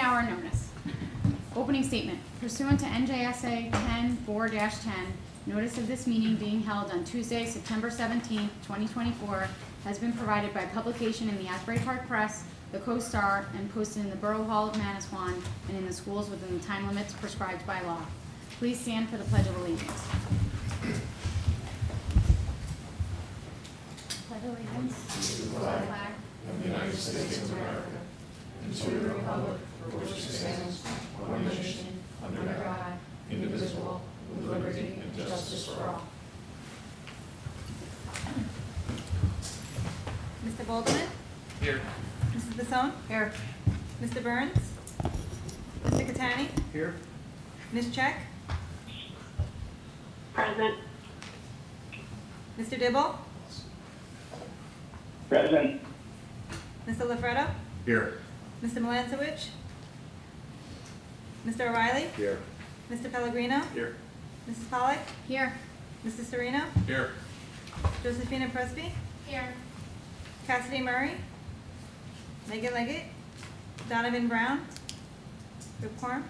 3-hour notice. Opening statement. Pursuant to NJSA 10-4-10, notice of this meeting being held on Tuesday, September 17th, 2024, has been provided by publication in the Asbury Park Press, the Co-Star, and posted in the Borough Hall of Manasquan and in the schools within the time limits prescribed by law. Please stand for the Pledge of Allegiance. Pledge of Allegiance to the flag of the United States of America, and to the republic for which it stands, one nation, under God, indivisible, with liberty and justice for all. Mr. Boldeman? Here. Mrs. Basone? Here. Mr. Burns? Mr. Catani? Here. Ms. Check? Present. Mr. Dibble? Present. Mr. Lafredo? Here. Mr. Milancewicz? Mr. O'Reilly? Here. Mr. Pellegrino? Here. Mrs. Pollak? Here. Mr. Serino? Here. Josephina Presby? Here. Cassidy Murray? Megan Leggett? Donovan Brown? Rip Quorum?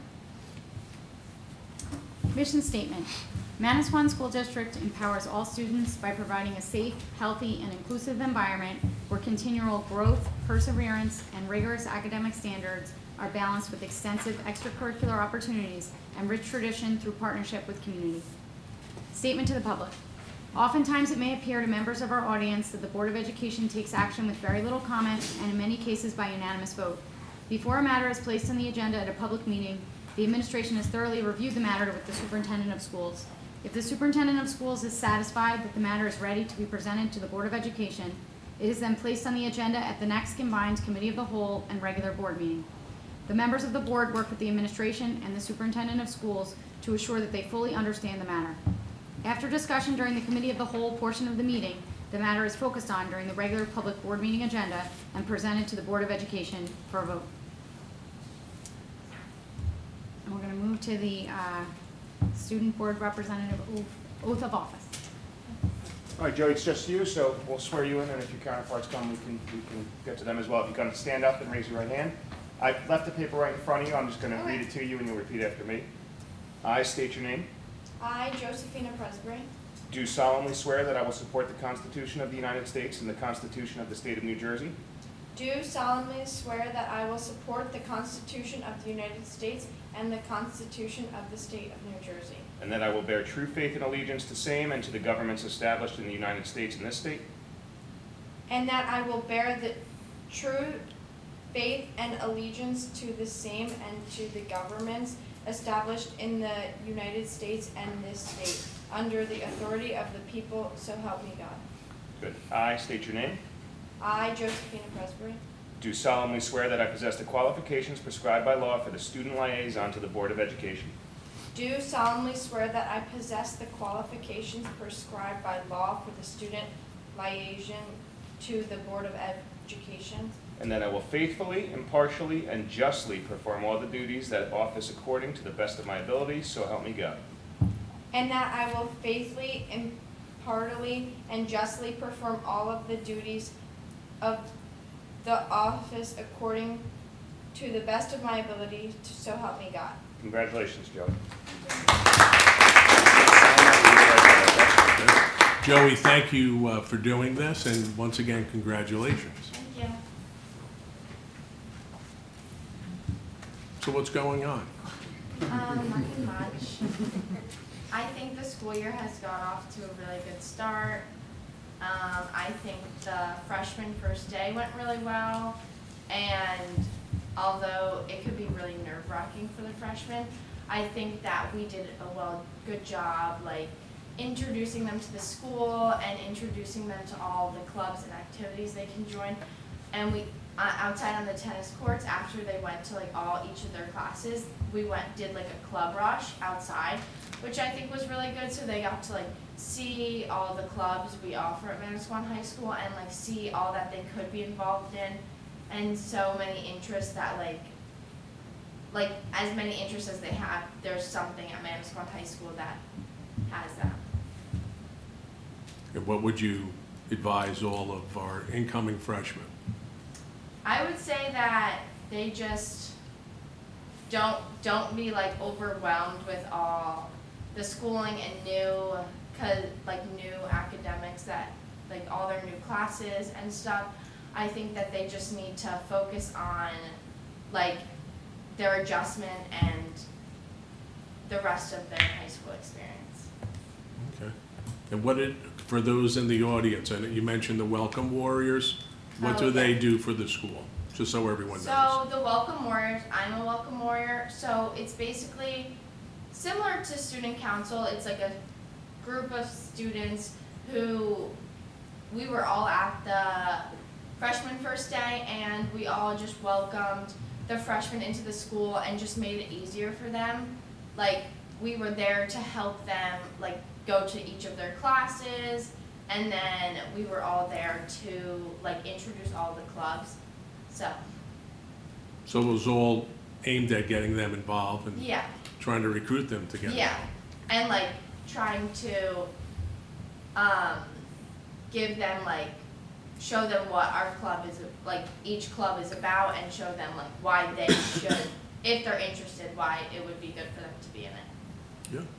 Mission statement. Manasquan School District empowers all students by providing a safe, healthy, and inclusive environment where continual growth, perseverance, and rigorous academic standards are balanced with extensive extracurricular opportunities and rich tradition through partnership with community. Statement to the public. Oftentimes it may appear to members of our audience that the Board of Education takes action with very little comment and in many cases by unanimous vote. Before a matter is placed on the agenda at a public meeting, the administration has thoroughly reviewed the matter with the superintendent of schools. If the superintendent of schools is satisfied that the matter is ready to be presented to the Board of Education, it is then placed on the agenda at the next combined Committee of the Whole and regular board meeting. The members of the board work with the administration and the superintendent of schools to assure that they fully understand the matter. After discussion during the Committee of the Whole portion of the meeting, the matter is focused on during the regular public board meeting agenda and presented to the Board of Education for a vote. And we're going to move to the student board representative oath of office. All right, Joey, it's just you, so we'll swear you in, and if your counterparts come, we can get to them as well. If you can stand up and raise your right hand. I've left the paper right in front of you. I'm just going to read it to you, and you'll repeat after me. I state your name. I, Josephina Presbury, Do solemnly swear that I will support the Constitution of the United States and the Constitution of the State of New Jersey, do solemnly swear that I will support the Constitution of the United States and the Constitution of the State of New Jersey, and that I will bear true faith and allegiance to same and to the governments established in the United States and this state, and that I will bear the true faith and allegiance to the same and to the governments established in the United States and this state, under the authority of the people, so help me God. Good. I state your name. I, Josephina Presbury, Do solemnly swear that I possess the qualifications prescribed by law for the student liaison to the Board of Education, do solemnly swear that I possess the qualifications prescribed by law for the student liaison to the Board of Education, and that I will faithfully, impartially, and justly perform all the duties that office according to the best of my ability, so help me God. and that I will faithfully, impartially, and justly perform all of the duties of the office according to the best of my ability, so help me God. Congratulations, Joe. Joey, thank you for doing this, and once again, congratulations. Thank you. So what's going on? Nothing much. I think the school year has got off to a really good start. I think the freshman first day went really well, and although it could be really nerve-wracking for the freshmen, I think that we did a good job, like introducing them to the school and introducing them to all the clubs and activities they can join. And we outside on the tennis courts, after they went to like each of their classes, we did like a club rush outside, which I think was really good. So they got to like see all the clubs we offer at Manasquan High School and like see all that they could be involved in, and so many interests that like as many interests as they have, there's something at Manasquan High School that has that. And what would you advise all of our incoming freshmen? I would say that they just don't be like overwhelmed with all the schooling and new academics that like all their new classes and stuff. I think that they just need to focus on like their adjustment and the rest of their high school experience. Okay. And for those in the audience, and you mentioned the Welcome Warriors, what Oh, do they yeah. do for the school? Just so everyone knows. So the Welcome Warriors, I'm a Welcome Warrior, so it's basically similar to student council. It's like a group of students who, we were all at the freshman first day and we all just welcomed the freshmen into the school and just made it easier for them. Like, we were there to help them like go to each of their classes, and then we were all there to like introduce all the clubs. So it was all aimed at getting them involved and Yeah, trying to recruit them together. yeah, and like trying to give them like, show them what our club is, like each club is about, and show them like why they should, if they're interested, why it would be good for them to be in it. Yeah. Okay.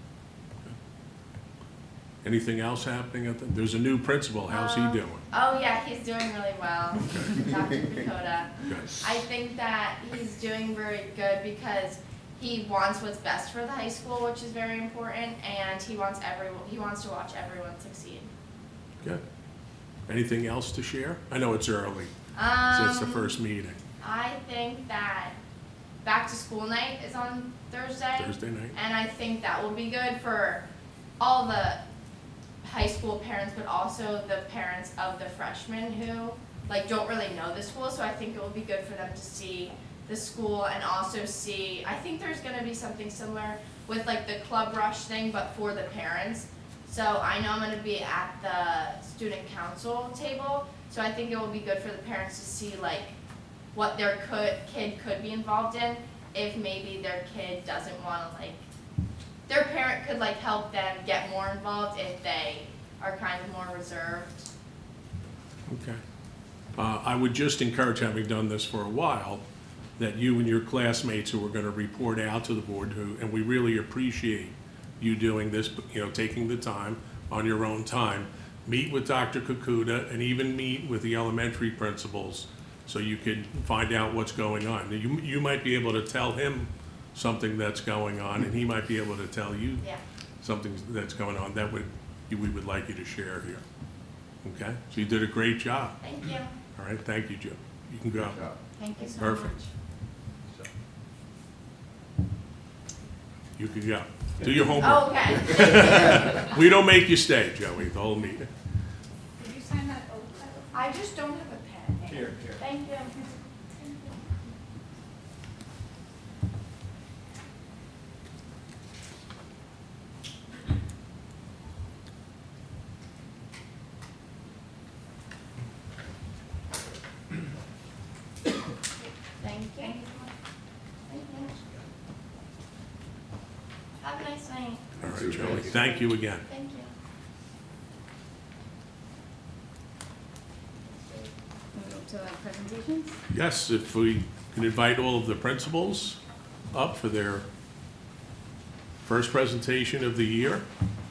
Anything else happening there's a new principal, how's he doing? Oh yeah, he's doing really well, Dr. Dakota. Good. I think that he's doing very good because he wants what's best for the high school, which is very important, and he wants to watch everyone succeed. Good. Anything else to share? I know it's early, so it's the first meeting, I think that back to school night is on Thursday. Thursday night. And I think that will be good for all the high school parents, but also the parents of the freshmen who like don't really know the school. So I think it will be good for them to see the school and also see, I think there's gonna be something similar with like the club rush thing, but for the parents. So I know I'm gonna be at the student council table, so I think it will be good for the parents to see like what their kid could be involved in, if maybe their kid doesn't wanna like, their parent could like help them get more involved if they are kind of more reserved. Okay. I would just encourage, having done this for a while, that you and your classmates who are going to report out to the board, and we really appreciate you doing this, taking the time on your own time, meet with Dr. Kakuda and even meet with the elementary principals so you could find out what's going on. You might be able to tell him something that's going on, and he might be able to tell you Yeah. something that's going on that we would like you to share here. Okay? So you did a great job. Thank you. All right, thank you, Joe. You can go. Thank you so Perfect. much. You can go. Do your homework. Okay. We don't make you stay, Joey, the whole meeting. Did you sign that oath? I just don't have a pen. Here. Thank you. Thank you. Thank you. Have a nice night. All right, Joey, thank you again. Thank you. Move up to the presentations. Yes, if we can invite all of the principals up for their first presentation of the year.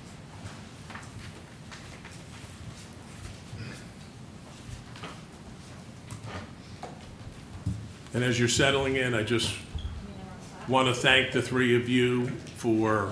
And as you're settling in, I just want to thank the three of you for,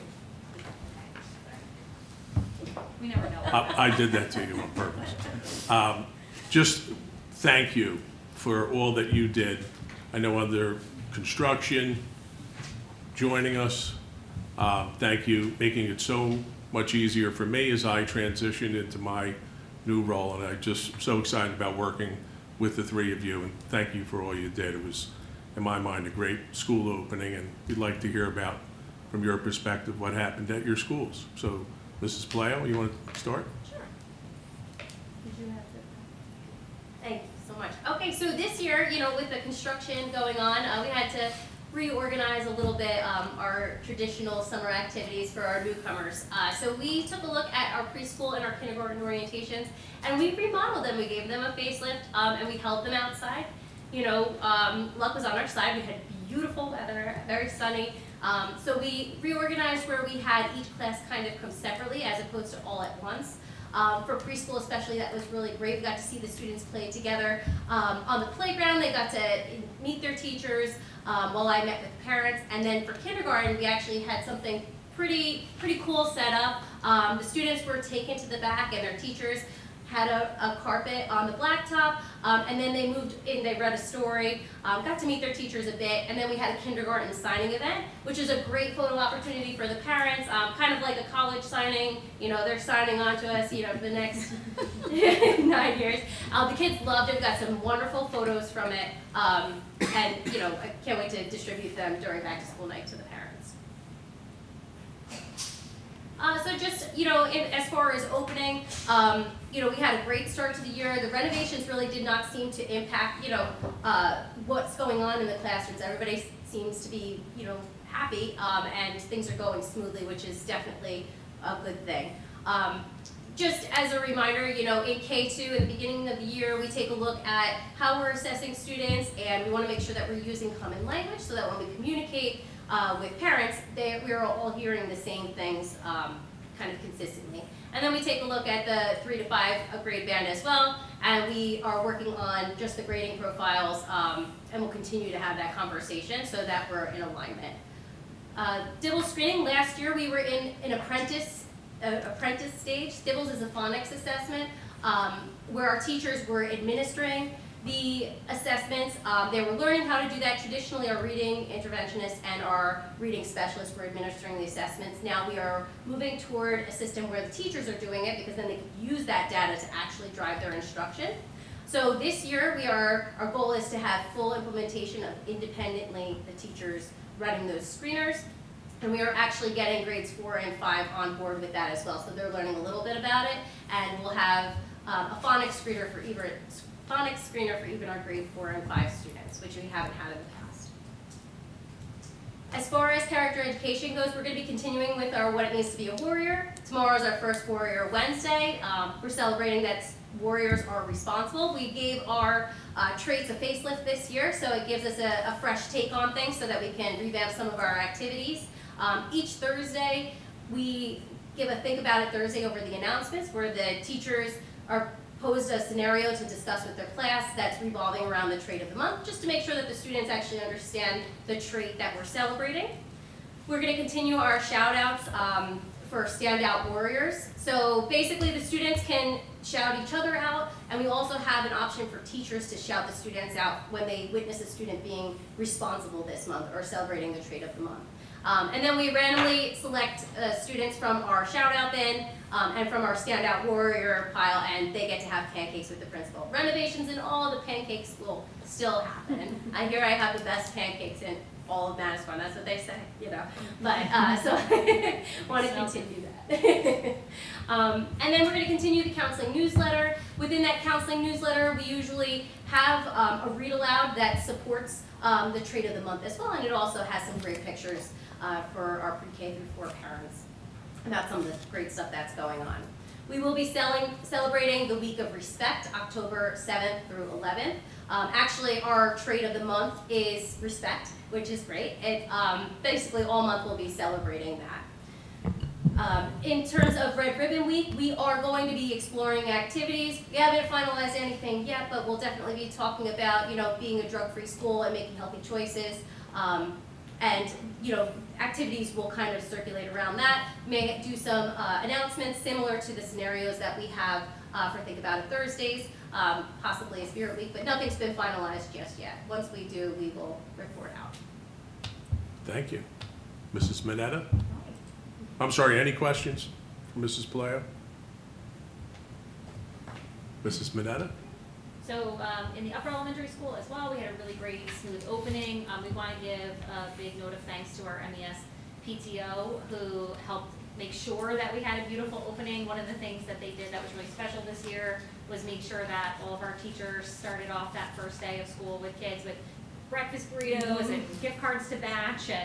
We never know. I did that to you on purpose. Just thank you for all that you did. I know under construction, joining us. Thank you, making it so much easier for me as I transition into my new role. And I'm just so excited about working with the three of you. And thank you for all you did. It was, in my mind, a great school opening. And we'd like to hear about, from your perspective, what happened at your schools. So, Mrs. Paleo, you want to start? Sure. Thank you so much. Okay, so this year, with the construction going on, we had to reorganize a little bit our traditional summer activities for our newcomers. So we took a look at our preschool and our kindergarten orientations, and we remodeled them. We gave them a facelift, and we held them outside. Luck was on our side. We had beautiful weather, very sunny. So we reorganized where we had each class kind of come separately as opposed to all at once. For preschool especially, that was really great. We got to see the students play together. On the playground, they got to meet their teachers while I met with the parents. And then for kindergarten, we actually had something pretty cool set up. The students were taken to the back and their teachers had a carpet on the blacktop, and then they moved in, they read a story, got to meet their teachers a bit, and then we had a kindergarten signing event, which is a great photo opportunity for the parents, kind of like a college signing, they're signing on to us, for the next 9 years. The kids loved it, we got some wonderful photos from it, and, I can't wait to distribute them during back to school night to the parents. So just, as far as opening, we had a great start to the year. The renovations really did not seem to impact, what's going on in the classrooms. Everybody seems to be, happy, and things are going smoothly, which is definitely a good thing. Just as a reminder, in K2, at the beginning of the year, we take a look at how we're assessing students, and we want to make sure that we're using common language so that when we communicate with parents, we're all hearing the same things kind of consistently. And then we take a look at the 3 to 5 grade band as well, and we are working on just the grading profiles, and we'll continue to have that conversation so that we're in alignment. Dibbles screening, last year we were in an apprentice stage. Dibbles is a phonics assessment where our teachers were administering the assessments. They were learning how to do that. Traditionally, our reading interventionists and our reading specialists were administering the assessments. Now we are moving toward a system where the teachers are doing it because then they can use that data to actually drive their instruction. So this year, our goal is to have full implementation of independently the teachers running those screeners. And we are actually getting grades 4 and 5 on board with that as well. So they're learning a little bit about it, and we'll have a phonics screener for even our grade 4 and 5 students, which we haven't had in the past. As far as character education goes, we're going to be continuing with our What It Means to Be a Warrior. Tomorrow is our first Warrior Wednesday. We're celebrating that warriors are responsible. We gave our traits a facelift this year, so it gives us a fresh take on things so that we can revamp some of our activities. Each Thursday, we give a Think About It Thursday over the announcements, where the teachers are posed a scenario to discuss with their class that's revolving around the trait of the month, just to make sure that the students actually understand the trait that we're celebrating. We're going to continue our shout outs for Standout Warriors. So basically the students can shout each other out, and we also have an option for teachers to shout the students out when they witness a student being responsible this month or celebrating the trait of the month. And then we randomly select students from our shout out bin and from our Standout Warrior pile, and they get to have pancakes with the principal. Renovations and all the pancakes will still happen. I hear I have the best pancakes in all of Manasquan, that's what they say, But, so want to continue that. And then we're going to continue the counseling newsletter. Within that counseling newsletter, we usually have a read aloud that supports the trait of the month as well, and it also has some great pictures for our pre-K through 4 parents about some of the great stuff that's going on. We will be celebrating the Week of Respect, October 7th through 11th. Actually, our trait of the month is respect, which is great. Basically, all month we'll be celebrating that. In terms of Red Ribbon Week, we are going to be exploring activities. We haven't finalized anything yet, but we'll definitely be talking about, being a drug-free school and making healthy choices. And, activities will kind of circulate around that. May do some announcements similar to the scenarios that we have for Think About It Thursdays, possibly a Spirit Week, but nothing's been finalized just yet. Once we do, we will report out. Thank you. Mrs. Mineta? I'm sorry, any questions for Mrs. Palaio? Mrs. Mineta? So in the upper elementary school as well, we had a really great, smooth opening. We want to give a big note of thanks to our MES PTO who helped make sure that we had a beautiful opening. One of the things that they did that was really special this year was make sure that all of our teachers started off that first day of school with kids with breakfast burritos and gift cards to Batch, and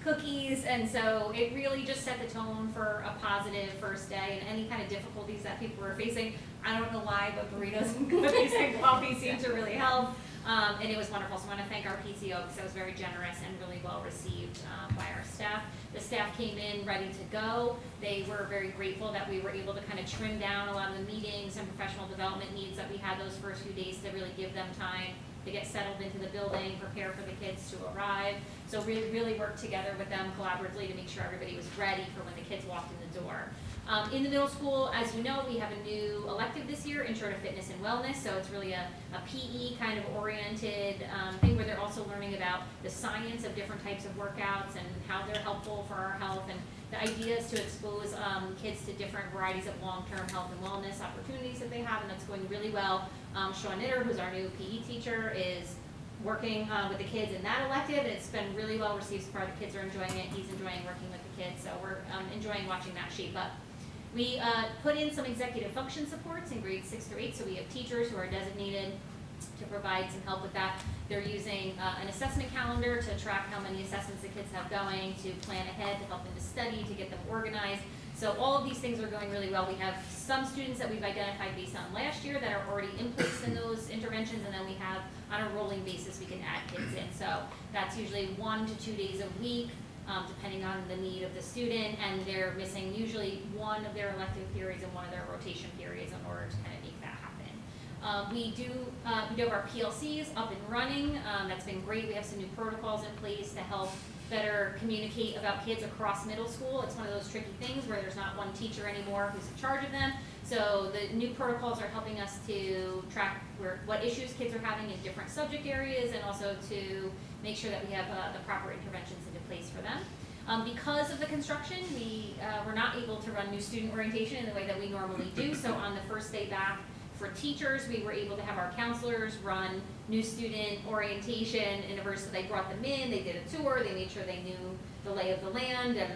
cookies, and so it really just set the tone for a positive first day, and any kind of difficulties that people were facing, I don't know why, but burritos and cookies and coffee seemed to really help. And it was wonderful. So I want to thank our PTO because it was very generous and really well received by our staff. The staff came in ready to go. They were very grateful that we were able to kind of trim down a lot of the meetings and professional development needs that we had those first few days to really give them time to get settled into the building, prepare for the kids to arrive. So we really worked together with them collaboratively to make sure everybody was ready for when the kids walked in the door. In the middle school, as you know, we have a new elective this year, Intro to Fitness and Wellness, so it's really a PE kind of oriented thing where they're also learning about the science of different types of workouts and how they're helpful for our health, and the idea is to expose kids to different varieties of long-term health and wellness opportunities that they have, and that's going really well. Sean Knitter, who's our new PE teacher, is working with the kids in that elective. It's been really well received so far. The kids are enjoying it. He's enjoying working with the kids, so we're enjoying watching that shape up. We put in some executive function supports in grades 6 through 8, so we have teachers who are designated to provide some help with that. They're using an assessment calendar to track how many assessments the kids have going, to plan ahead, to help them to study, to get them organized. So all of these things are going really well. We have some students that we've identified based on last year that are already in place in those interventions, and then we have, on a rolling basis, we can add kids in. So that's usually 1 to 2 days a week, depending on the need of the student, and they're missing usually one of their elective periods and one of their rotation periods in order to kind of make that happen. We do have our PLCs up and running. That's been great. We have some new protocols in place to help better communicate about kids across middle school. It's one of those tricky things where there's not one teacher anymore who's in charge of them. So the new protocols are helping us to track what issues kids are having in different subject areas, and also to make sure that we have the proper interventions into place for them. Because of the construction, we were not able to run new student orientation in the way that we normally do. So on the first day back, for teachers, we were able to have our counselors run new student orientation in a verse that they brought them in, they did a tour, they made sure they knew the lay of the land and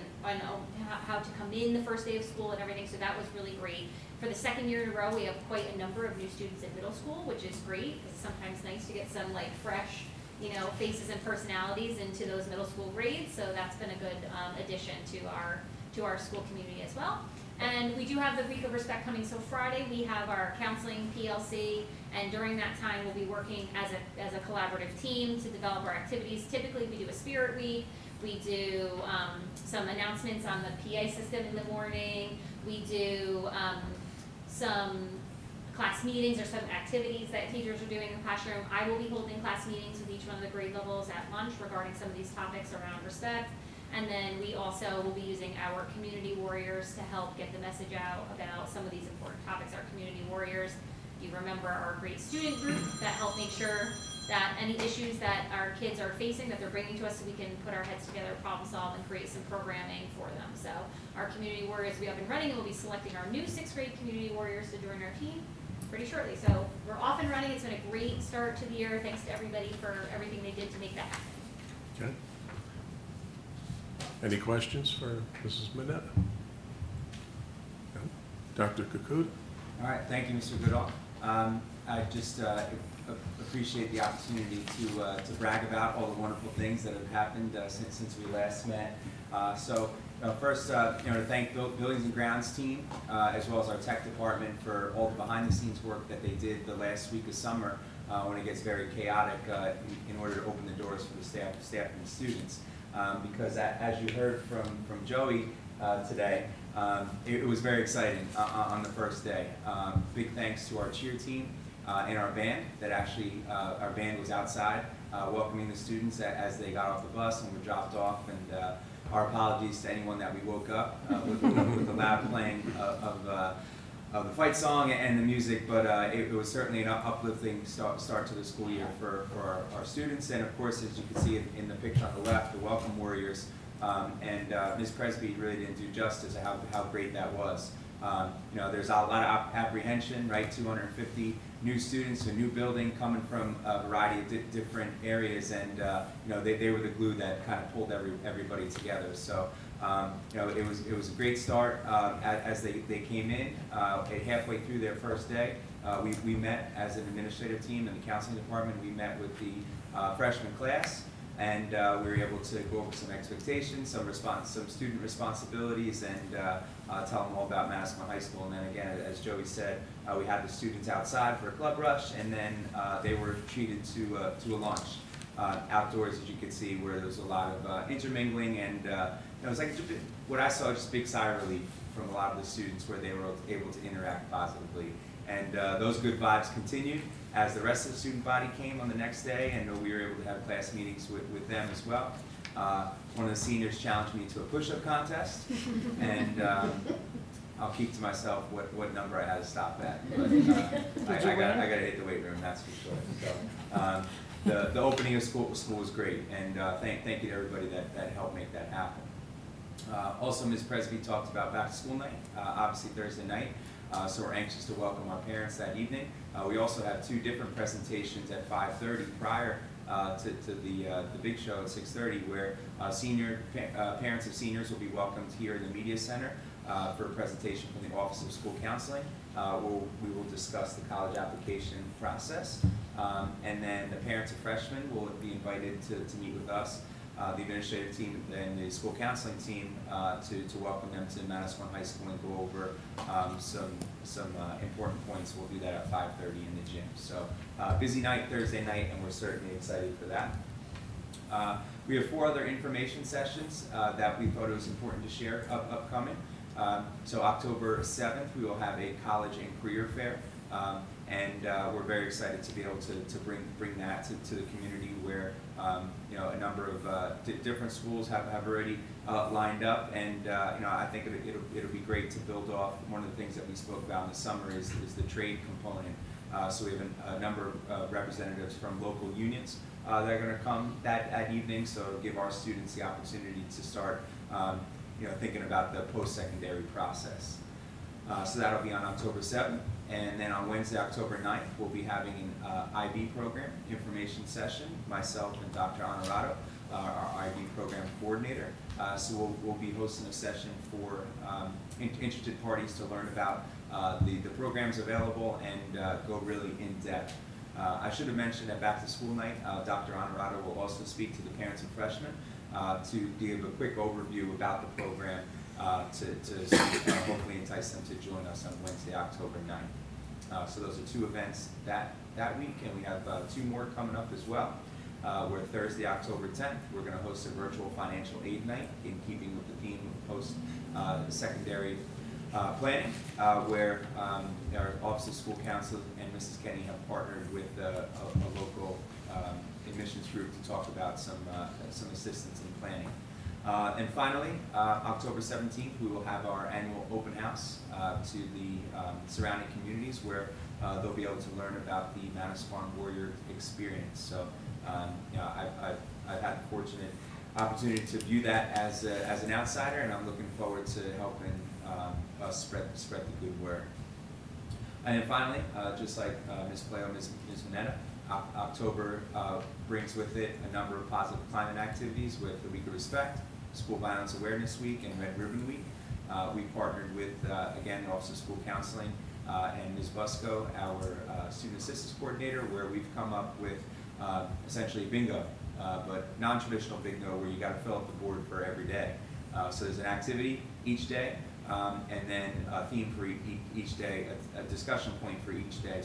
how to come in the first day of school and everything, so that was really great. For the second year in a row, we have quite a number of new students in middle school, which is great, because it's sometimes nice to get some like fresh, faces and personalities into those middle school grades, so that's been a good addition to our school community as well. And we do have the Week of Respect coming, so Friday we have our counseling PLC, and during that time we'll be working as a collaborative team to develop our activities. Typically we do a spirit week, we do some announcements on the PA system in the morning, we do some class meetings or some activities that teachers are doing in the classroom. I will be holding class meetings with each one of the grade levels at lunch regarding some of these topics around respect. And then we also will be using our community warriors to help get the message out about some of these important topics. Our community warriors, you remember, our great student group that help make sure that any issues that our kids are facing that they're bringing to us, so we can put our heads together, problem solve, and create some programming for them. So our community warriors will be up and running, and we'll be selecting our new 6th grade community warriors to join our team pretty shortly. So we're off and running. It's been a great start to the year. Thanks to everybody for everything they did to make that happen. Okay. Any questions for Mrs. Mineta? No? Dr. Kakuda? All right, thank you, Mr. Goodall. I just appreciate the opportunity to brag about all the wonderful things that have happened since we last met. First, to thank Buildings and Grounds team, as well as our tech department for all the behind-the-scenes work that they did the last week of summer when it gets very chaotic in order to open the doors for the staff and the students. Because as you heard from Joey today, it was very exciting on the first day. Big thanks to our cheer team and our band, that actually our band was outside welcoming the students as they got off the bus and were dropped off, and our apologies to anyone that we woke up with the loud playing of the fight song and the music, but it was certainly an uplifting start to the school year for our students, and of course, as you can see in the picture on the left, the Welcome Warriors, and Ms. Presby really didn't do justice to how great that was. There's a lot of apprehension, right? 250 new students, a new building coming from a variety of different areas, and they were the glue that kind of pulled everybody together. So it was a great start as they came in. Halfway through their first day, we met as an administrative team in the counseling department. We met with the freshman class. and we were able to go over some expectations, some student responsibilities, and tell them all about Manasquan High School. And then again, as Joey said, we had the students outside for a club rush, and then they were treated to a lunch outdoors, as you could see, where there was a lot of intermingling, and it was like what I saw, just a big sigh of relief from a lot of the students, where they were able to interact positively. And those good vibes continued as the rest of the student body came on the next day, and we were able to have class meetings with them as well. One of the seniors challenged me to a push-up contest, and I'll keep to myself what number I had to stop at. But I got to hit the weight room, that's for sure. So the opening of school was great, and thank you to everybody that helped make that happen. Also, Ms. Presby talked about back to school night, obviously Thursday night. So we're anxious to welcome our parents that evening. We also have 2 different presentations at 5:30 prior to the big show at 6:30, where parents of seniors will be welcomed here in the Media Center for a presentation from the Office of School Counseling. We will discuss the college application process, and then the parents of freshmen will be invited to meet with us, the administrative team and the school counseling team, to welcome them to Manasquan High School and go over some important points. We'll do that at 5:30 in the gym. So busy night Thursday night, and we're certainly excited for that. We have 4 other information sessions that we thought it was important to share upcoming. So October 7th, we will have a college and career fair. And we're very excited to be able to bring that to the community, where a number of different schools have already lined up, and I think it'll be great to build off. One of the things that we spoke about in the summer is the trade component. So we have a number of representatives from local unions that are going to come that evening, so it'll give our students the opportunity to start thinking about the post-secondary process. So that'll be on October 7th. And then on Wednesday, October 9th, we'll be having an IB program information session, myself and Dr. Honorato, our IB program coordinator. So we'll be hosting a session for interested parties to learn about the programs available and go really in depth. I should have mentioned at Back to School Night, Dr. Honorato will also speak to the parents of freshmen to give a quick overview about the program, to hopefully entice them to join us on Wednesday, October 9th. So those are 2 events that week, and we have 2 more coming up as well. Where Thursday, October 10th, we're going to host a virtual financial aid night in keeping with the theme of post-secondary planning, where our Office of School Counsel and Mrs. Kenny have partnered with a local admissions group to talk about some assistance in planning. And finally, October 17th, we will have our annual open house to the surrounding communities, where they'll be able to learn about the Manasquan Warrior experience. So, I've had the fortunate opportunity to view that as an outsider, and I'm looking forward to helping us spread the good word. And then finally, just like Ms. Playo, Ms. Mineta, October brings with it a number of positive climate activities with the Week of Respect, School Violence Awareness Week, and Red Ribbon Week. We partnered with, again, the Office of School Counseling and Ms. Busco, our Student Assistance Coordinator, where we've come up with essentially bingo, but non-traditional bingo, where you got to fill up the board for every day. So there's an activity each day, and then a theme for each day, a discussion point for each day,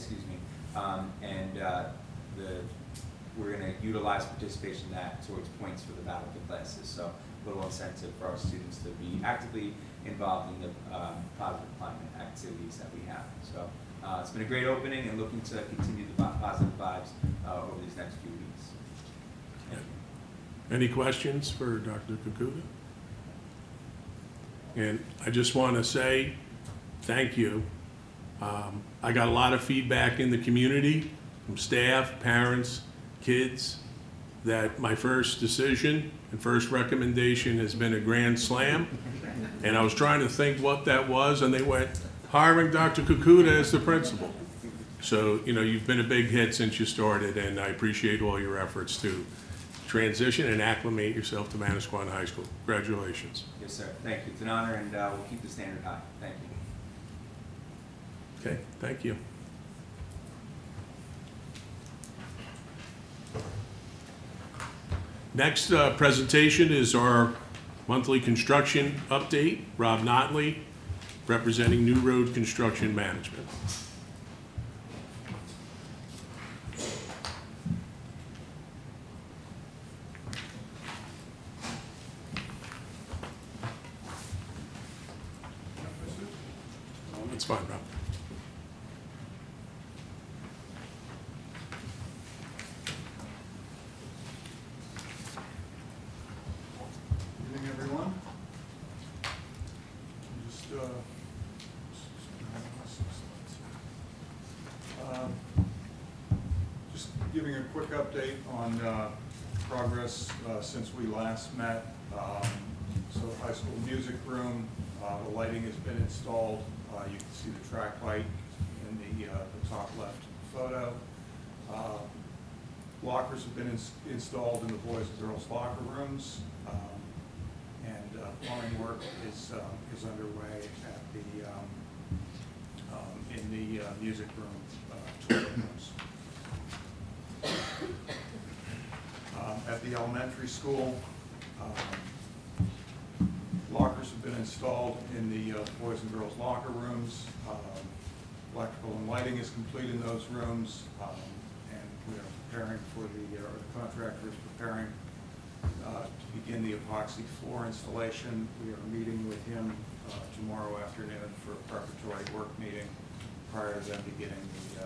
we're going to utilize participation in that towards points for the Battle of the Classes. So a little incentive for our students to be actively involved in the positive climate activities that we have. So it's been a great opening, and looking to continue the positive vibes over these next few weeks. Thank you. Any questions for Dr. Kakuda? And I just want to say thank you. I got a lot of feedback in the community from staff, parents, kids, that my first decision and first recommendation has been a grand slam. And I was trying to think what that was, and they went, hiring Dr. Kakuda as the principal. So, you've been a big hit since you started, and I appreciate all your efforts to transition and acclimate yourself to Manasquan High School. Congratulations. Yes, sir. Thank you. It's an honor, and we'll keep the standard high. Thank you. Okay, thank you. Next presentation is our monthly construction update. Rob Notley, representing New Road Construction Management. That's fine, Rob. Evening, everyone. Just, just giving a quick update on progress since we last met. So high school music room, the lighting has been installed. You can see the track light in the top left photo. Lockers have been installed in the boys and girls locker rooms. And plumbing work is underway at the in the music room toilet rooms. At the elementary school, lockers have been installed in the boys and girls locker rooms. Electrical and lighting is complete in those rooms, and we are preparing for the contractor is preparing to begin the epoxy floor installation. We are meeting with him tomorrow afternoon for a preparatory work meeting prior to them beginning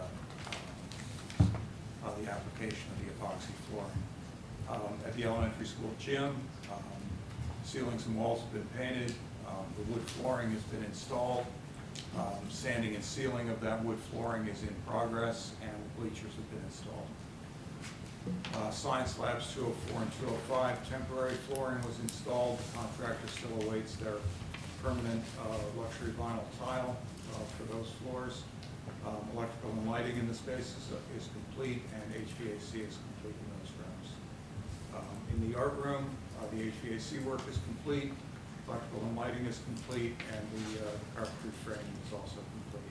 the application of the epoxy flooring. At the elementary school gym, ceilings and walls have been painted. The wood flooring has been installed. Sanding and sealing of that wood flooring is in progress, and the bleachers have been installed. Science Labs 204 and 205, temporary flooring was installed. The contractor still awaits their permanent luxury vinyl tile for those floors. Electrical and lighting in the space is complete, and HVAC is complete in those rooms. In the art room, the HVAC work is complete, electrical and lighting is complete, and the carpentry framing is also complete.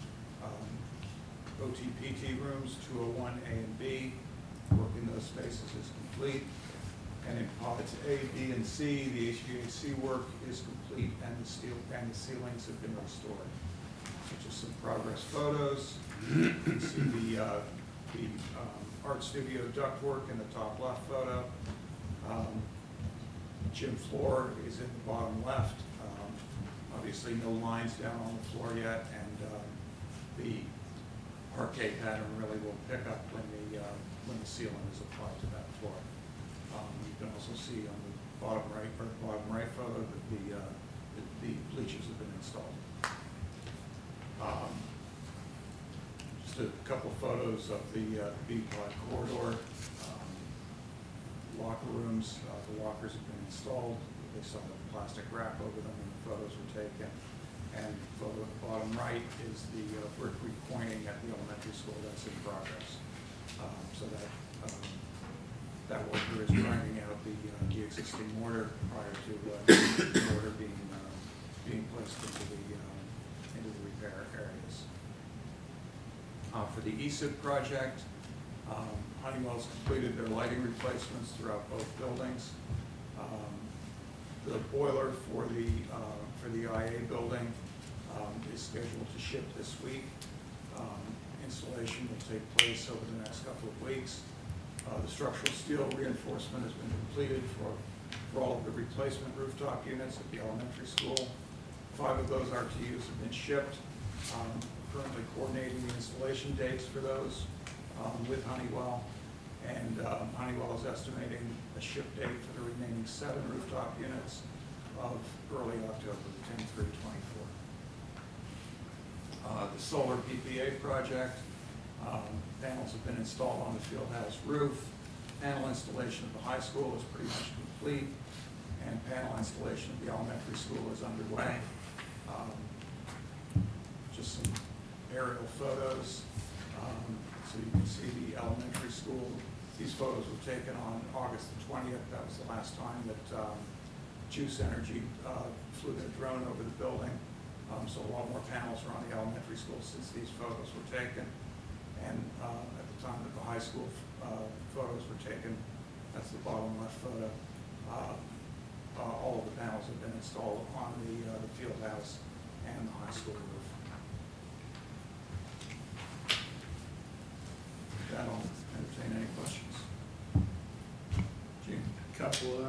OTPT rooms 201A and B, work in those spaces is complete. And in pods A, B, and C, the HVAC work is complete, and the ceilings have been restored. So just some progress photos. You can see the art studio ductwork in the top left photo. Gym floor is in the bottom left. Obviously no lines down on the floor yet, and the parquet pattern really will pick up when the ceiling is applied to that floor. You can also see on the bottom right photo that the bleachers have been installed. Just a couple photos of the B-plot corridor. Locker rooms, the lockers have been installed. They saw the plastic wrap over them when the photos were taken. And photo at the bottom right is the brick repointing at the elementary school that's in progress. So that worker is grinding out the existing mortar prior to the mortar being placed into the repair areas. For the ESIP project, Honeywell's completed their lighting replacements throughout both buildings. The boiler for the IA building is scheduled to ship this week. Installation will take place over the next couple of weeks. The structural steel reinforcement has been completed for all of the replacement rooftop units at the elementary school. 5 of those RTUs have been shipped. Currently coordinating the installation dates for those with Honeywell, and Honeywell is estimating a ship date for the remaining 7 rooftop units of early October, 10/3/24. The solar PPA project, panels have been installed on the fieldhouse roof. Panel installation at the high school is pretty much complete, and panel installation at the elementary school is underway. Just some aerial photos. So you can see the elementary school. These photos were taken on August the 20th. That was the last time that Juice Energy flew their drone over the building. So a lot more panels are on the elementary school since these photos were taken. And at the time that the high school photos were taken, That's the bottom left photo. All of the panels have been installed on the field house and the high school roof. With that, I'll entertain any questions. Gene? Couple,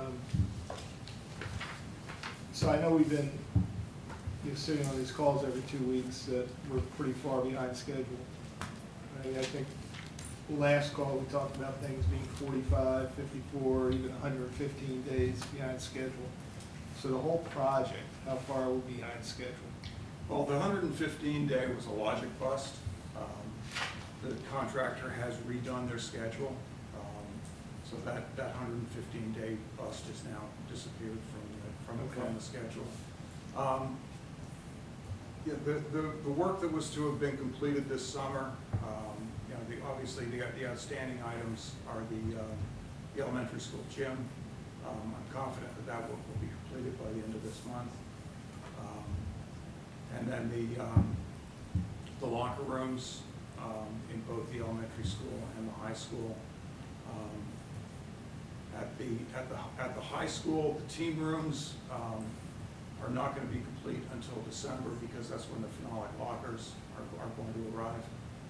so I know we've been, sitting on these calls every 2 weeks, that we're pretty far behind schedule. I mean, I think last call, we talked about things being 45, 54, even 115 days behind schedule. So the whole project, how far are we behind schedule? Well, the 115-day was a logic bust. The contractor has redone their schedule, so that 115-day bust has now disappeared from the schedule. Yeah, the work that was to have been completed this summer, obviously the outstanding items are the elementary school gym. I'm confident that that work will be completed by the end of this month. And then the locker rooms in both the elementary school and the high school. At the high school, the team rooms are not going to be complete until December because that's when the phenolic lockers are going to arrive.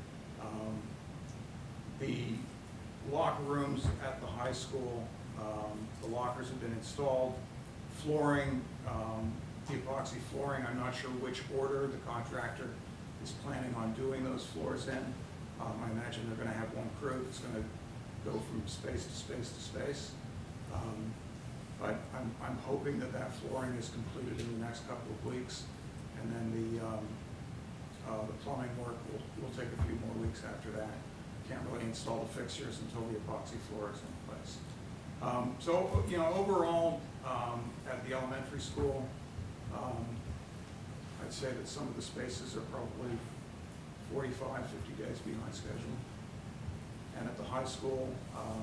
The locker rooms at the high school, the lockers have been installed. Flooring, the epoxy flooring, I'm not sure which order the contractor is planning on doing those floors in. I imagine they're going to have one crew that's going to go from space to space to space. But I'm hoping that flooring is completed in the next couple of weeks, and then the plumbing work will take a few more weeks after that. Can't really install the fixtures until the epoxy floor is in place. So overall, at the elementary school, I'd say that some of the spaces are probably 45, 50 days behind schedule. And at the high school,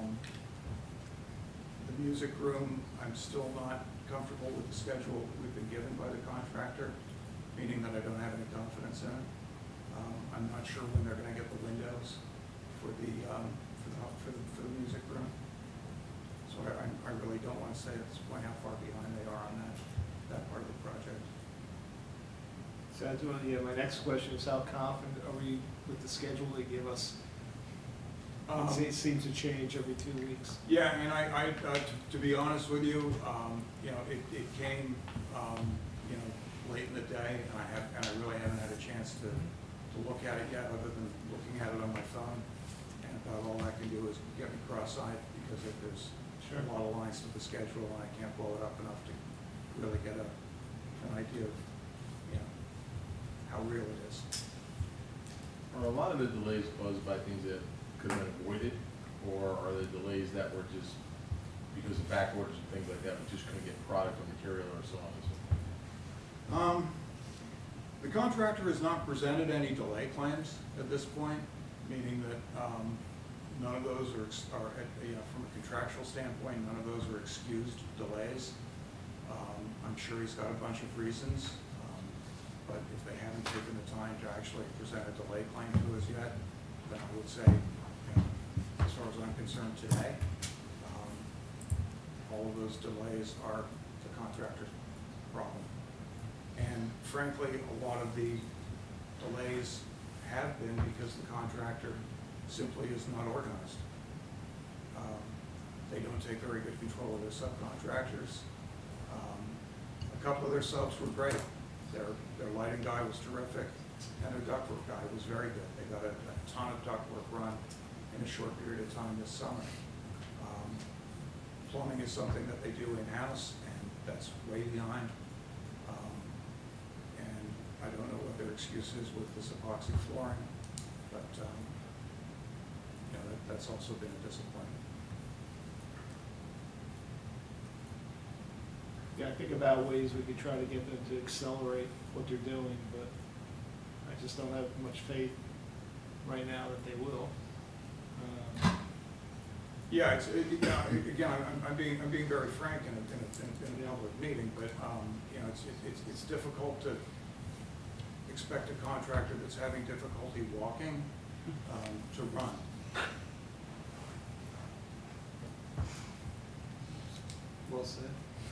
the music room, I'm still not comfortable with the schedule we've been given by the contractor, meaning that I don't have any confidence in it. I'm not sure when they're going to get the windows for the music room. So I really don't want to say at this point how far behind they are on that part of the project. So my next question is, how confident are we with the schedule they give us? It seems to change every 2 weeks. Yeah, and to be honest with you, it came, late in the day, and I really haven't had a chance to look at it yet, other than looking at it on my phone. And about all I can do is get me cross-eyed because there's a lot of lines to the schedule, and I can't blow it up enough to really get an idea of, how real it is. Are a lot of the delays caused by things that could have been avoided, or are the delays that were just because of back orders and things like that, we just couldn't get product or material or so on and so forth? The contractor has not presented any delay claims at this point, meaning that none of those are from a contractual standpoint, none of those are excused delays. I'm sure he's got a bunch of reasons, but if they haven't taken the time to actually present a delay claim to us yet, then I would say, as far as I'm concerned today, all of those delays are the contractor's problem. And frankly, a lot of the delays have been because the contractor simply is not organized. They don't take very good control of their subcontractors. A couple of their subs were great. Their lighting guy was terrific, and their ductwork guy was very good. They got a ton of ductwork run in a short period of time this summer. Plumbing is something that they do in-house, and that's way behind. And I don't know what their excuse is with this epoxy flooring, but that's also been a disappointment. Yeah, I think about ways we could try to get them to accelerate what they're doing, but I just don't have much faith right now that they will. Yeah, again, I'm being very frank in a public meeting, but it's difficult to expect a contractor that's having difficulty walking to run. well said.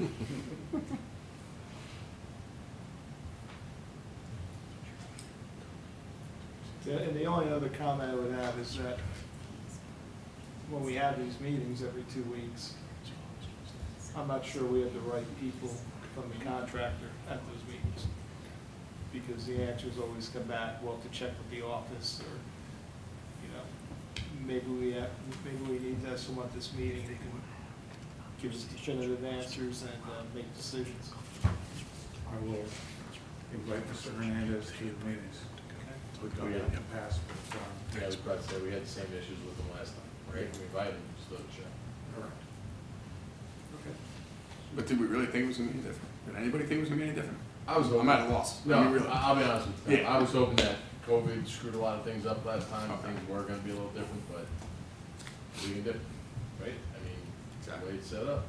Yeah, and the only other comment I would have is that when we have these meetings every 2 weeks, I'm not sure we have the right people from the contractor at those meetings. Because the answers always come back, well, to check with the office, or, you know, maybe we need to have someone at this meeting who can give us definitive answers and make decisions. I will invite Mr. Hernandez to the meetings. We've done that in the past, but, Yeah, I was about to say, we had the same issues with them last time, right? We invited them, just to check. correct. Okay. But did we really think it was gonna be any different? Did anybody think it was gonna be any different? I was I'm at a loss. I No, mean, really. I'll be honest with you. Yeah. I was hoping that COVID screwed a lot of things up last time. Okay. Things were gonna be a little different, but we can do, right? I mean, the way it's set up.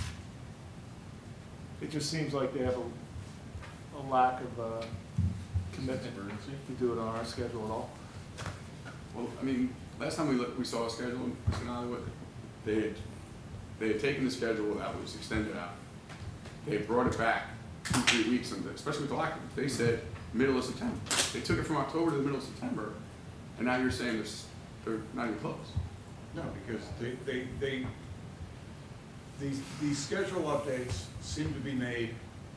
It just seems like they have a lack of commitment Emergency. to do it on our schedule at all. Well, I mean, last time we saw a schedule, Mr. Hollywood, they had taken the schedule that was extended out. They brought it back 2-3 weeks, and especially with the lack of it. They said middle of September. They took it from October to the middle of September, and now you're saying they're not even close. No, because these schedule updates seem to be made,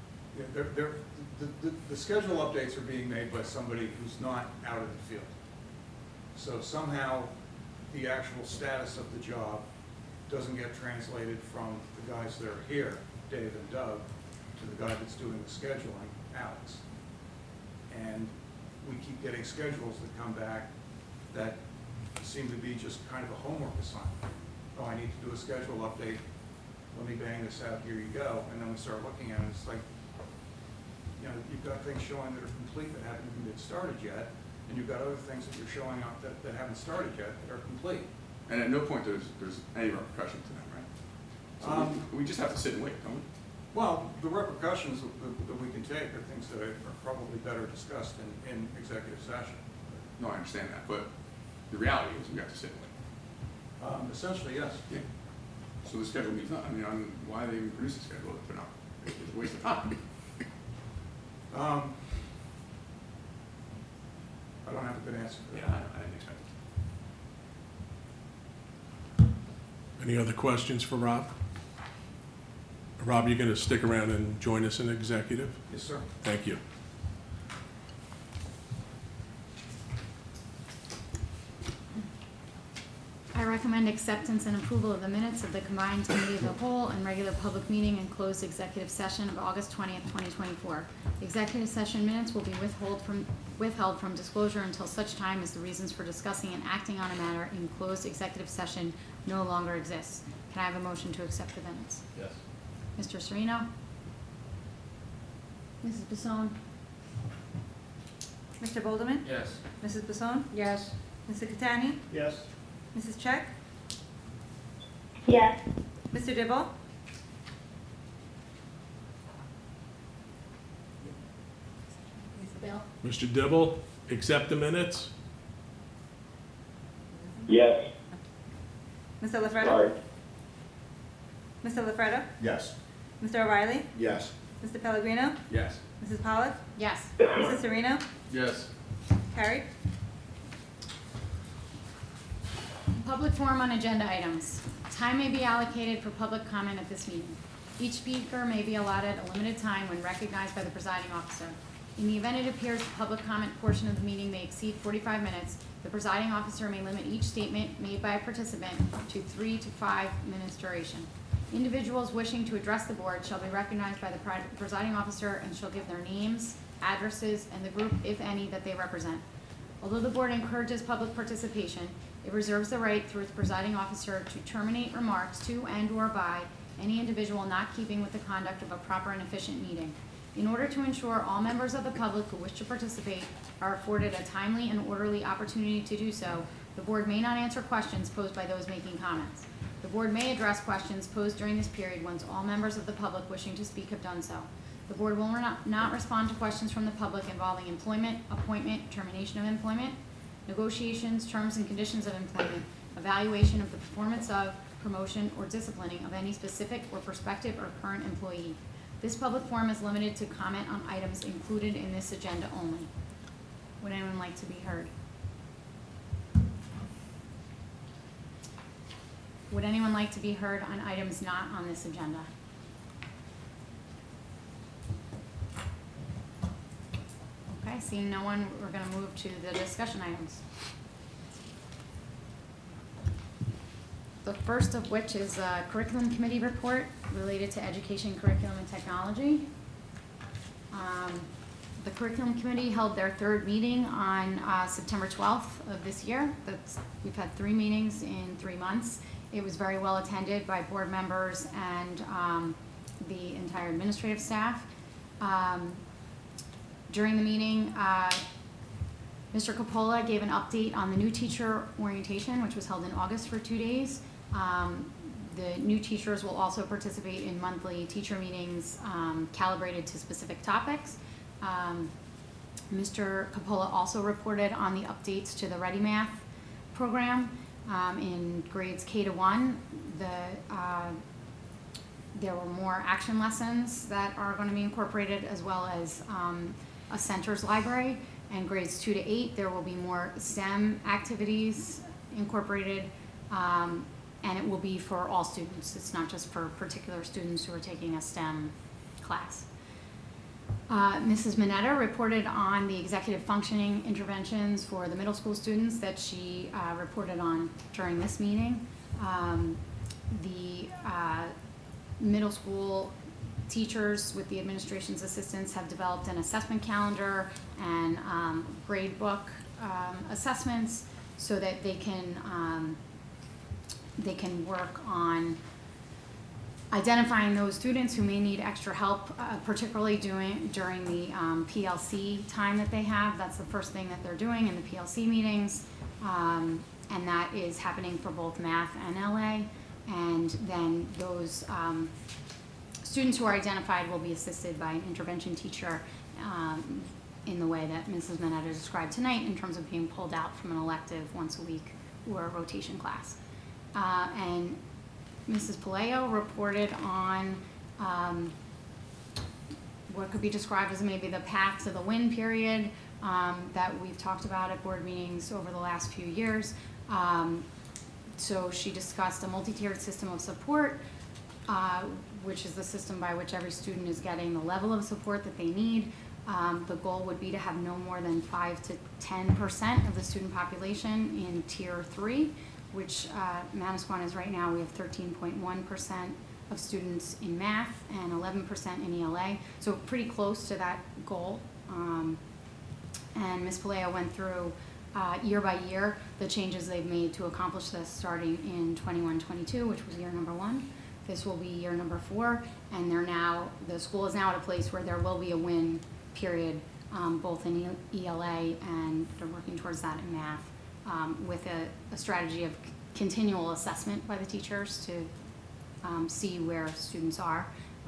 the schedule updates are being made by somebody who's not out in the field. So somehow, the actual status of the job doesn't get translated from the guys that are here, Dave and Doug, to the guy that's doing the scheduling, Alex. And we keep getting schedules that come back that seem to be just kind of a homework assignment. Oh, I need to do a schedule update, let me bang this out, here you go, and then we start looking at it, it's like, you know, you've got things showing that are complete that haven't even been started yet, and you've got other things that you're showing up that haven't started yet that are complete. And at no point there's any repercussion to them, right? So we just have to sit and wait, don't we? Well, the repercussions that we can take are things that are probably better discussed in executive session. No, I understand that, but the reality is we have to sit and wait. Essentially, yes. Yeah. So the schedule means nothing. I mean, why they even produce a schedule if they're not? It's a waste of time. I don't have a good answer for that. Yeah, I didn't expect it. Any other questions for Rob? Rob, you're going to stick around and join us in executive? Yes, sir. Thank you. I recommend acceptance and approval of the minutes of the combined committee of the whole and regular public meeting and closed executive session of August 20th, 2024. Executive session minutes will be withheld from disclosure until such time as the reasons for discussing and acting on a matter in closed executive session no longer exists. Can I have a motion to accept the minutes? Yes. Mr. Sereno? Mrs. Basone? Mr. Bolderman? Yes. Mrs. Basone? Yes. Mr. Catani? Yes? Mrs. Check? Yes. Mr. Dibble? Bill? Mr. Dibble, accept the minutes? Yes. Mr. Lafreda? Sorry. Mr. Lafreda? Yes. Mr. O'Reilly? Yes. Mr. Pellegrino? Yes. Mrs. Pollock? Yes. Mrs. Sereno? Yes. Carried. Public forum on agenda items. Time may be allocated for public comment at this meeting. Each speaker may be allotted a limited time when recognized by the presiding officer. In the event it appears the public comment portion of the meeting may exceed 45 minutes, the presiding officer may limit each statement made by a participant to 3 to 5 minutes duration. Individuals wishing to address the board shall be recognized by the presiding officer and shall give their names, addresses, and the group, if any, that they represent. Although the board encourages public participation, it reserves the right through its presiding officer to terminate remarks to and/or by any individual not keeping with the conduct of a proper and efficient meeting. In order to ensure all members of the public who wish to participate are afforded a timely and orderly opportunity to do so, the board may not answer questions posed by those making comments. The board may address questions posed during this period once all members of the public wishing to speak have done so. The board will not respond to questions from the public involving employment, appointment, termination of employment, negotiations, terms and conditions of employment, evaluation of the performance of, promotion, or disciplining of any specific or prospective or current employee. This public forum is limited to comment on items included in this agenda only. Would anyone like to be heard? Would anyone like to be heard on items not on this agenda? Okay, seeing no one, we're gonna move to the discussion items. The first of which is a curriculum committee report related to education, curriculum, and technology. The curriculum committee held their third meeting on September 12th of this year. We've had 3 meetings in 3 months. It was very well attended by board members and the entire administrative staff. During the meeting, Mr. Capola gave an update on the new teacher orientation, which was held in August for 2 days. The new teachers will also participate in monthly teacher meetings calibrated to specific topics. Mr. Capola also reported on the updates to the Ready Math program in grades K to 1. There were more action lessons that are going to be incorporated, as well as a centers library. And grades 2 to 8, there will be more STEM activities incorporated, and it will be for all students. It's not just for particular students who are taking a STEM class. Mrs. Mineta reported on the executive functioning interventions for the middle school students that she reported on during this meeting. The middle school teachers, with the administration's assistance, have developed an assessment calendar and grade book assessments so that they can work on identifying those students who may need extra help, particularly during the PLC time that they have. That's the first thing that they're doing in the PLC meetings, and that is happening for both math and LA. And then those students who are identified will be assisted by an intervention teacher in the way that Mrs. Mineta described tonight, in terms of being pulled out from an elective once a week or a rotation class. And Mrs. Palaio reported on what could be described as maybe the path to the win period that we've talked about at board meetings over the last few years. So she discussed a multi-tiered system of support, which is the system by which every student is getting the level of support that they need. The goal would be to have no more than 5 to 10% of the student population in Tier 3, which Manasquan is right now. We have 13.1% of students in math and 11% in ELA, so pretty close to that goal. And Ms. Palaio went through year by year the changes they've made to accomplish this, starting in 21-22, which was year number 1. This will be year number 4, and the school is now at a place where there will be a win period, both in ELA, and they're working towards that in math, with a strategy of continual assessment by the teachers to see where students are.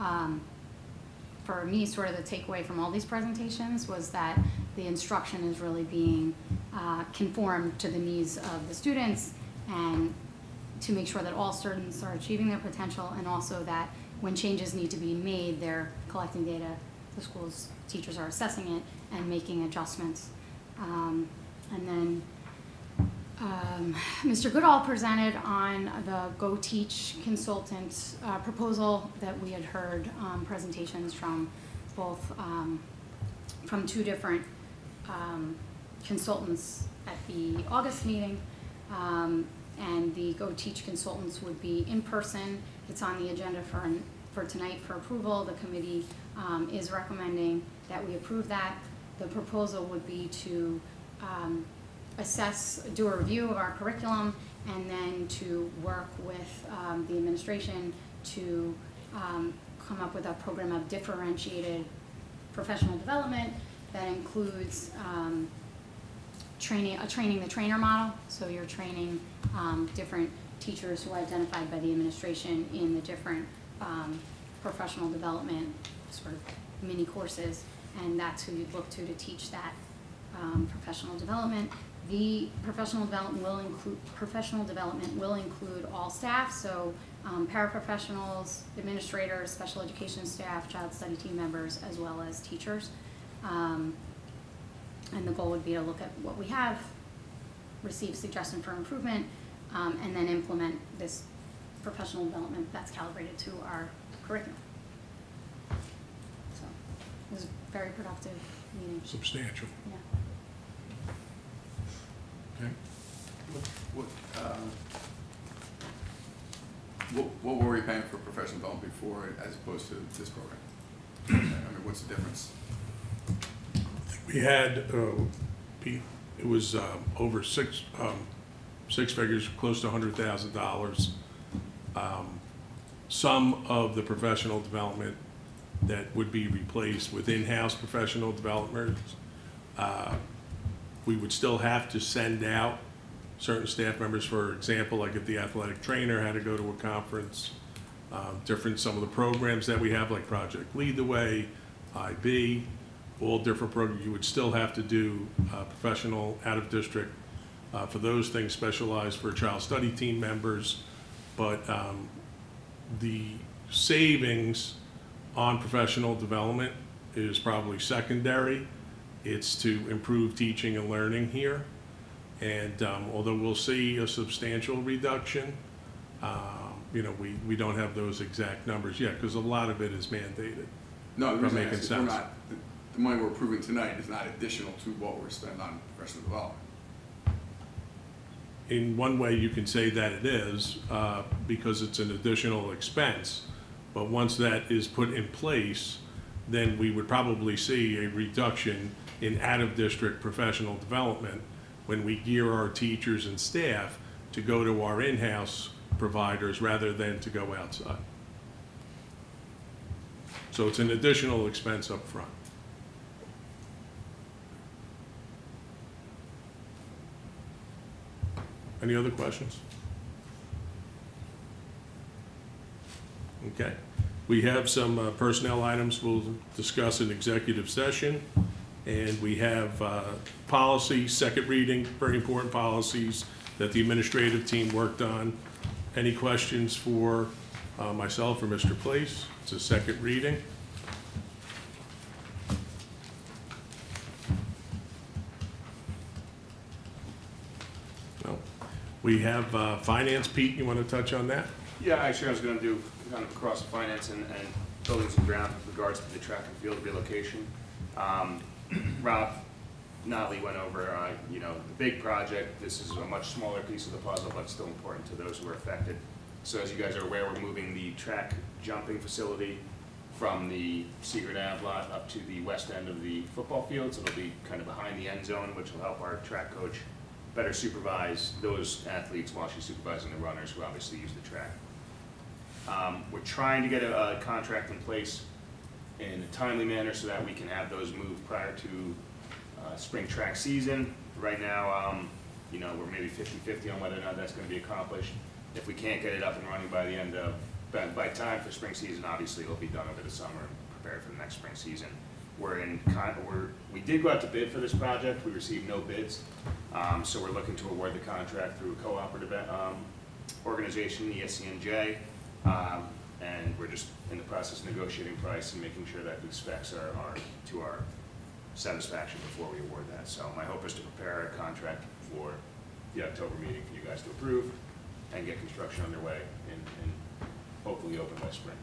For me, sort of the takeaway from all these presentations was that the instruction is really being conformed to the needs of the students, and to make sure that all students are achieving their potential, and also that when changes need to be made, they're collecting data, the school's teachers are assessing it and making adjustments. And then Mr. Goodall presented on the Go Teach consultant proposal that we had heard presentations from both from 2 different consultants at the August meeting. And the Go Teach consultants would be in person. It's on the agenda for tonight for approval. The committee is recommending that we approve that. The proposal would be to do a review of our curriculum, and then to work with the administration to come up with a program of differentiated professional development that includes training the trainer model. So you're training different teachers who are identified by the administration in the different professional development sort of mini courses, and that's who you'd look to teach that professional development. The professional development will include all staff, so paraprofessionals, administrators, special education staff, child study team members, as well as teachers. And the goal would be to look at what we have, receive suggestion for improvement, and then implement this professional development that's calibrated to our curriculum. So it was a very productive meeting. Substantial. Yeah. Okay. What were we paying for professional development before as opposed to this program? I mean, what's the difference? We had, Pete, it was over six figures, close to $100,000. Some of the professional development that would be replaced with in-house professional development. We would still have to send out certain staff members, for example, like if the athletic trainer had to go to a conference, some of the programs that we have, like Project Lead the Way, IB, all different programs, you would still have to do professional out-of-district for those things, specialized for child study team members. But the savings on professional development is probably secondary. It's to improve teaching and learning here. And although we'll see a substantial reduction, we don't have those exact numbers yet because a lot of it is mandated. No, the reason I making ask is we're sense. not, the money we're approving tonight is not additional to what we're spending on professional development. In one way, you can say that it is because it's an additional expense. But once that is put in place, then we would probably see a reduction in out-of-district professional development when we gear our teachers and staff to go to our in-house providers rather than to go outside. So it's an additional expense up front. Any other questions? Okay. We have some personnel items we'll discuss in executive session. And we have policy, second reading, very important policies that the administrative team worked on. Any questions for myself or Mr. Place? It's a second reading. No. We have finance. Pete, you want to touch on that? Yeah, actually, I was going to do kind of across the finance and buildings and grounds with regards to the track and field relocation. Rob Notley went over, the big project. This is a much smaller piece of the puzzle, but still important to those who are affected. So as you guys are aware, we're moving the track jumping facility from the Secret Ave lot up to the west end of the football field. So it'll be kind of behind the end zone, which will help our track coach better supervise those athletes while she's supervising the runners who obviously use the track. We're trying to get a contract in place in a timely manner so that we can have those moved prior to spring track season. Right now, we're maybe 50-50 on whether or not that's going to be accomplished. If we can't get it up and running by time for spring season, obviously it'll be done over the summer and prepared for the next spring season. We did go out to bid for this project. We received no bids, so we're looking to award the contract through a cooperative organization, ESCNJ. And we're just in the process of negotiating price and making sure that the specs are to our satisfaction before we award that. So my hope is to prepare a contract for the October meeting for you guys to approve and get construction underway and hopefully open by spring.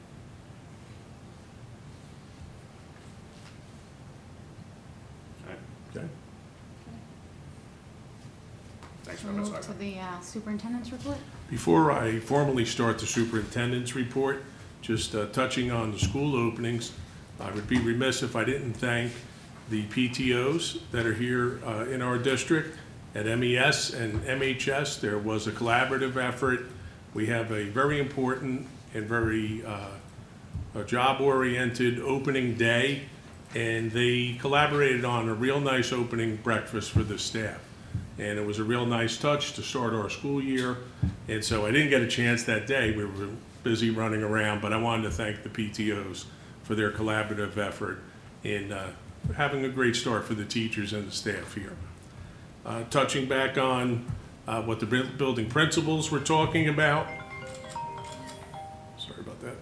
All right. Okay. Thanks We'll very much. move to the superintendent's report. Before I formally start the superintendent's report, just touching on the school openings, I would be remiss if I didn't thank the PTOs that are here in our district. At MES and MHS, there was a collaborative effort. We have a very important and very job-oriented opening day, and they collaborated on a real nice opening breakfast for the staff. And it was a real nice touch to start our school year. And so I didn't get a chance that day. We were busy running around, but I wanted to thank the PTOs for their collaborative effort in having a great start for the teachers and the staff here. touching back on what the building principals were talking about. Sorry about that.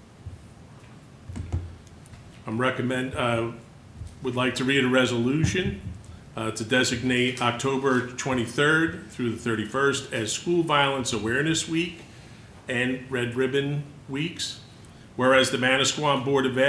Would like to read a resolution to designate October 23rd through the 31st as School Violence Awareness Week and Red Ribbon Weeks. Whereas the Manasquan Board of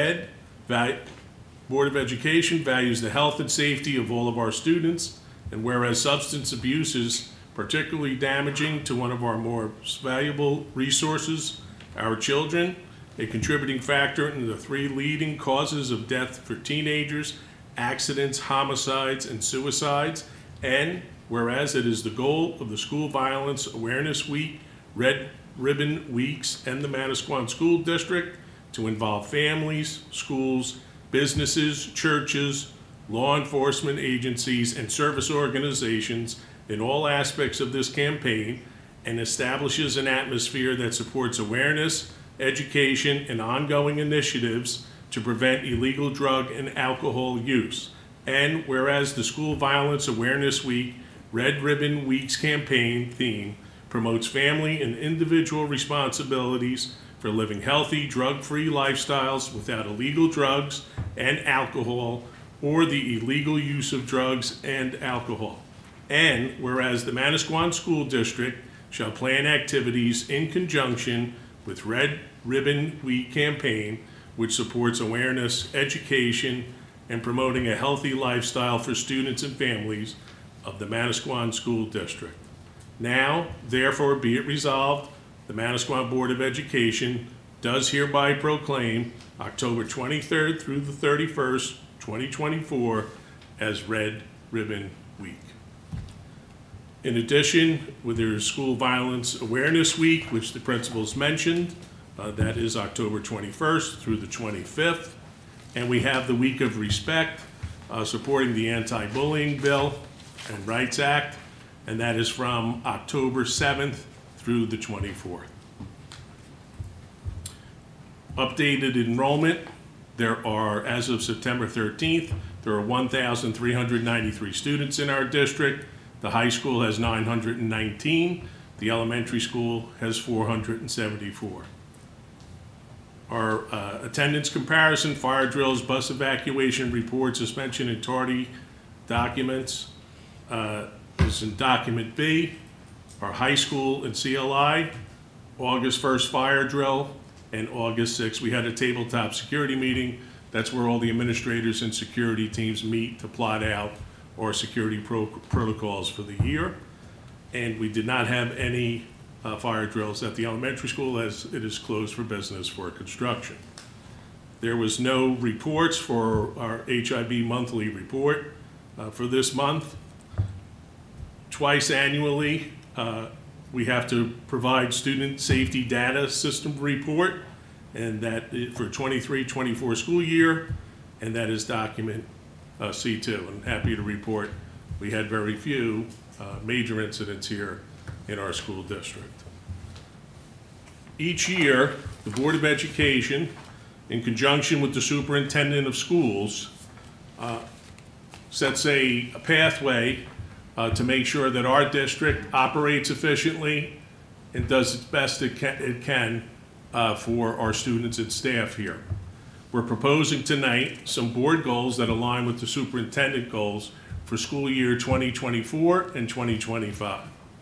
Education values the health and safety of all of our students, and whereas substance abuse is particularly damaging to one of our more valuable resources, our children, a contributing factor in the 3 leading causes of death for teenagers, accidents, homicides, and suicides, and whereas it is the goal of the School Violence Awareness Week, Red Ribbon Weeks, and the Manasquan School District to involve families, schools, businesses, churches, law enforcement agencies, and service organizations in all aspects of this campaign, and establishes an atmosphere that supports awareness, education, and ongoing initiatives to prevent illegal drug and alcohol use. And whereas the School Violence Awareness Week Red Ribbon Weeks campaign theme promotes family and individual responsibilities for living healthy, drug-free lifestyles without illegal drugs and alcohol or the illegal use of drugs and alcohol. And whereas the Manasquan School District shall plan activities in conjunction with Red Ribbon Week campaign, which supports awareness, education, and promoting a healthy lifestyle for students and families of the Manasquan School District. Now, therefore, be it resolved, the Manasquan Board of Education does hereby proclaim October 23rd through the 31st, 2024 as Red Ribbon Week. In addition, with their School Violence Awareness Week, which the principals mentioned, that is October 21st through the 25th. And we have the Week of Respect, supporting the Anti-Bullying Bill and Rights Act, and that is from October 7th through the 24th. Updated enrollment, there are, as of September 13th, there are 1,393 students in our district. The high school has 919. The elementary school has 474. Our attendance comparison, fire drills, bus evacuation reports, suspension and tardy documents is in document B. Our high school and CLI, August 1st fire drill, and August 6th, we had a tabletop security meeting. That's where all the administrators and security teams meet to plot out our security protocols for the year. And we did not have any fire drills at the elementary school as it is closed for business for construction. There was no reports for our HIB monthly report for this month. Twice annually, we have to provide student safety data system report, and that is for 23-24 school year, and that is document C2. I'm happy to report we had very few major incidents here in our school district. Each year, the Board of Education, in conjunction with the Superintendent of Schools, sets a pathway to make sure that our district operates efficiently and does its best it can for our students and staff here. We're proposing tonight some board goals that align with the superintendent goals for school year 2024 and 2025.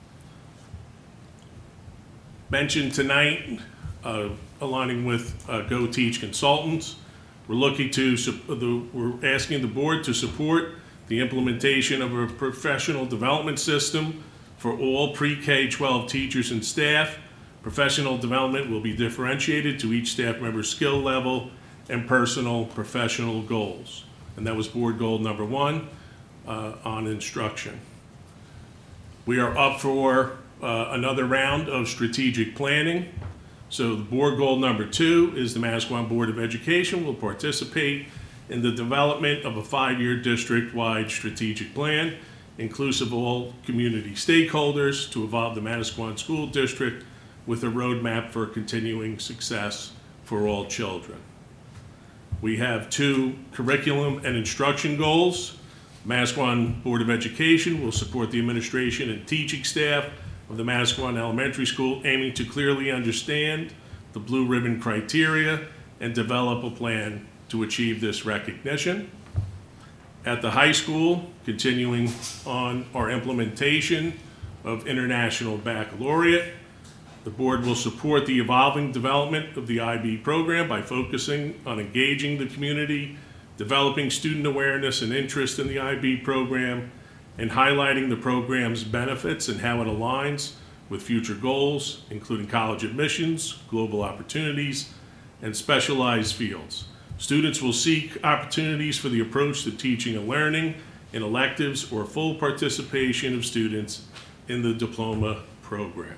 Mentioned tonight, aligning with Go Teach Consultants, we're asking the board to support the implementation of a professional development system for all pre-K-12 teachers and staff. Professional development will be differentiated to each staff member's skill level and personal professional goals. And that was board goal number 1 on instruction. We are up for another round of strategic planning. So the board goal number 2 is the Manasquan Board of Education will participate in the development of a 5-year district-wide strategic plan, inclusive of all community stakeholders, to evolve the Manasquan School District with a roadmap for continuing success for all children. We have 2 curriculum and instruction goals. Manasquan Board of Education will support the administration and teaching staff of the Manasquan Elementary School, aiming to clearly understand the blue ribbon criteria and develop a plan to achieve this recognition. At the high school, continuing on our implementation of International Baccalaureate, the board will support the evolving development of the IB program by focusing on engaging the community, developing student awareness and interest in the IB program, and highlighting the program's benefits and how it aligns with future goals, including college admissions, global opportunities, and specialized fields. Students will seek opportunities for the approach to teaching and learning in electives or full participation of students in the diploma program.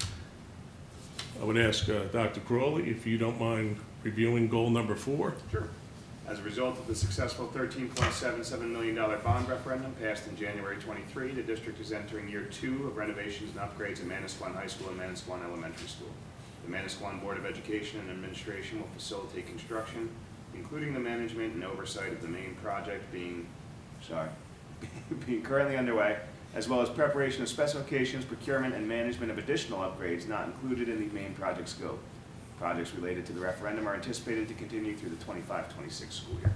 I would ask Dr. Crawley if you don't mind reviewing goal number 4. Sure. As a result of the successful $13.77 million bond referendum passed in January 23, the district is entering year 2 of renovations and upgrades at Manasquan High School and Manasquan Elementary School. The Manasquan Board of Education and Administration will facilitate construction, including the management and oversight of the main project being currently underway, as well as preparation of specifications, procurement, and management of additional upgrades not included in the main project scope. Projects related to the referendum are anticipated to continue through the 25-26 school year.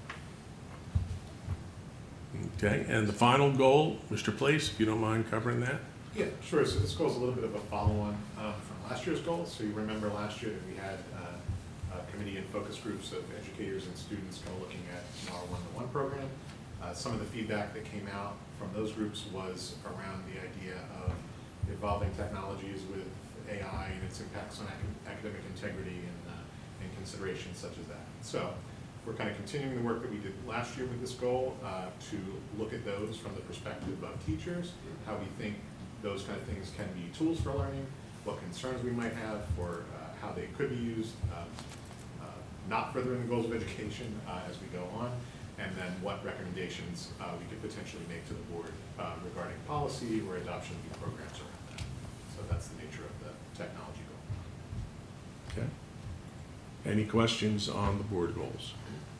Okay, and the final goal, Mr. Place, if you don't mind covering that? Yeah, sure. So this goal is a little bit of a follow-on from last year's goal. So you remember last year that we had a committee and focus groups of educators and students kind of looking at our one-to-one program. Some of the feedback that came out from those groups was around the idea of evolving technologies with AI and its impacts on academic integrity and considerations such as that. So we're kind of continuing the work that we did last year with this goal to look at those from the perspective of teachers, how we think those kind of things can be tools for learning, what concerns we might have for how they could be used, not furthering the goals of education as we go on, and then what recommendations we could potentially make to the board regarding policy or adoption of new programs around that. So that's the nature of the technology goal. Okay. Any questions on the board goals?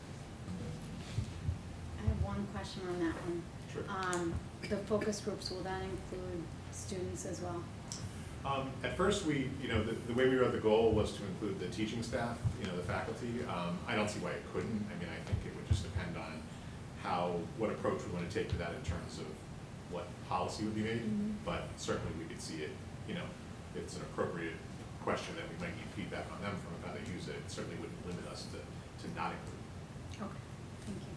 I have one question on that one. Sure. The focus groups, will that include students as well? At first, the way we wrote the goal was to include the teaching staff, the faculty. I don't see why it couldn't. I mean, I think it would just depend on what approach we want to take to that in terms of what policy would be made. But certainly we could see it, if it's an appropriate question that we might need feedback on them from how they use it, it certainly wouldn't limit us to not include it. Okay, thank you.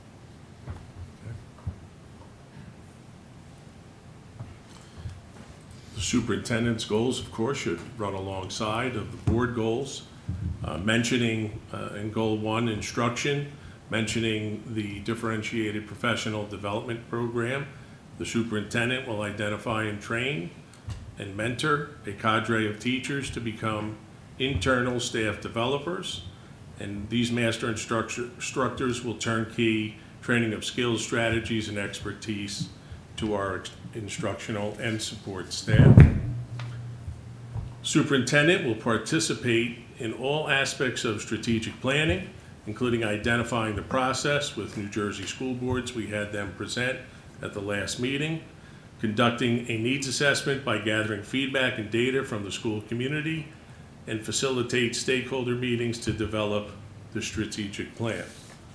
The superintendent's goals, of course, should run alongside of the board goals, mentioning in goal 1, instruction, mentioning the differentiated professional development program. The superintendent will identify and train and mentor a cadre of teachers to become internal staff developers, and these master instructors will turnkey training of skills, strategies, and expertise to our instructional and support staff. Superintendent will participate in all aspects of strategic planning, including identifying the process with New Jersey school boards. We had them present at the last meeting, conducting a needs assessment by gathering feedback and data from the school community, and facilitate stakeholder meetings to develop the strategic plan.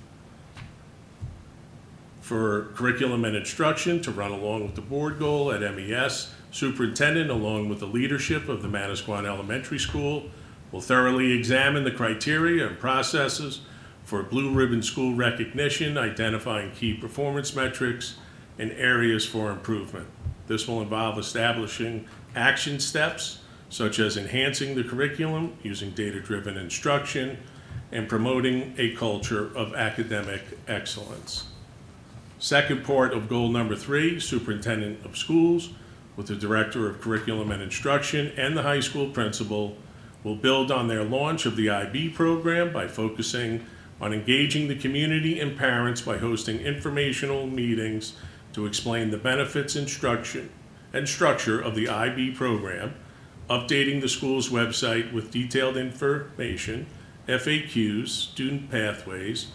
For curriculum and instruction to run along with the board goal at MES, superintendent, along with the leadership of the Manasquan Elementary School, will thoroughly examine the criteria and processes for Blue Ribbon School recognition, identifying key performance metrics and areas for improvement. This will involve establishing action steps, such as enhancing the curriculum, using data-driven instruction, and promoting a culture of academic excellence. Second part of goal number 3, superintendent of schools, with the director of curriculum and instruction and the high school principal, will build on their launch of the IB program by focusing on engaging the community and parents by hosting informational meetings to explain the benefits, instruction, and structure of the IB program, updating the school's website with detailed information, FAQs, student pathways,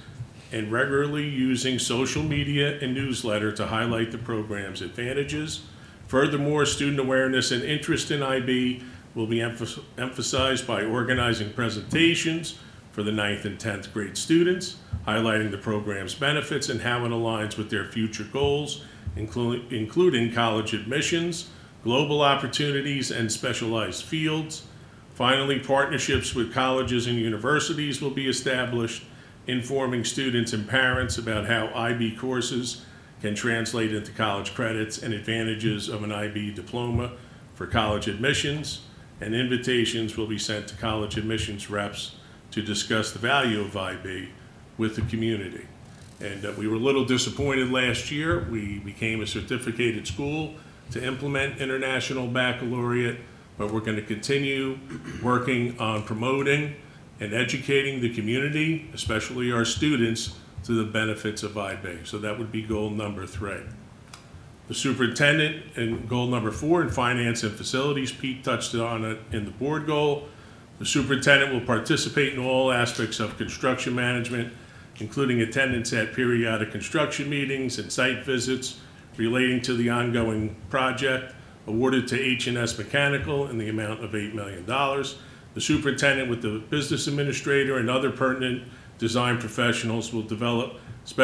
and regularly using social media and newsletter to highlight the program's advantages. Furthermore, student awareness and interest in IB will be emphasized by organizing presentations for the 9th and 10th grade students, highlighting the program's benefits and how it aligns with their future goals, including college admissions, global opportunities, and specialized fields. Finally, partnerships with colleges and universities will be established, informing students and parents about how IB courses can translate into college credits and advantages of an IB diploma for college admissions, and invitations will be sent to college admissions reps to discuss the value of IB with the community. And we were a little disappointed last year. We became a certificated school to implement International Baccalaureate, but we're going to continue working on promoting and educating the community, especially our students, to the benefits of IB. So that would be goal number 3. The superintendent, and goal number 4, in finance and facilities, Pete touched on it in the board goal. The superintendent will participate in all aspects of construction management, including attendance at periodic construction meetings and site visits relating to the ongoing project awarded to H&S Mechanical in the amount of $8 million. The superintendent, with the business administrator and other pertinent design professionals, will develop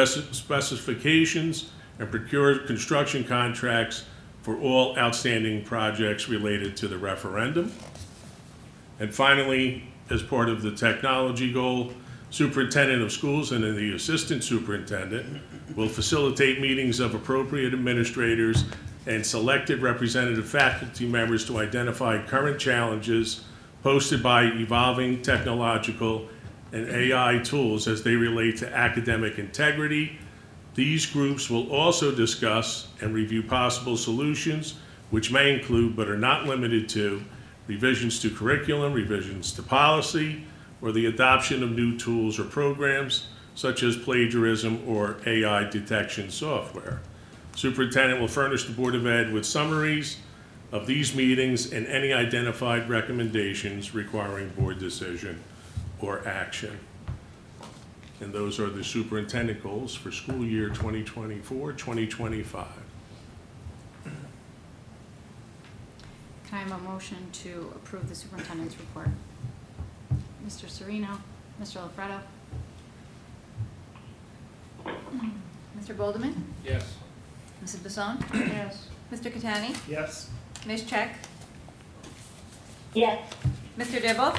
specifications and procure construction contracts for all outstanding projects related to the referendum. And finally, as part of the technology goal, superintendent of schools and the assistant superintendent will facilitate meetings of appropriate administrators and selected representative faculty members to identify current challenges posted by evolving technological and AI tools as they relate to academic integrity. These groups will also discuss and review possible solutions, which may include, but are not limited to, revisions to curriculum, revisions to policy, or the adoption of new tools or programs, such as plagiarism or AI detection software. Superintendent will furnish the Board of Ed with summaries of these meetings and any identified recommendations requiring board decision or action. And those are the superintendent goals for school year 2024-2025. Can I have a motion to approve the superintendent's report? Mr. Serino, Mr. LaFredo. Mr. Boldeman? Yes. Mrs. Basone? Yes. Mr. Catani? Yes. Ms. Check? Yes. Mr. Dibble?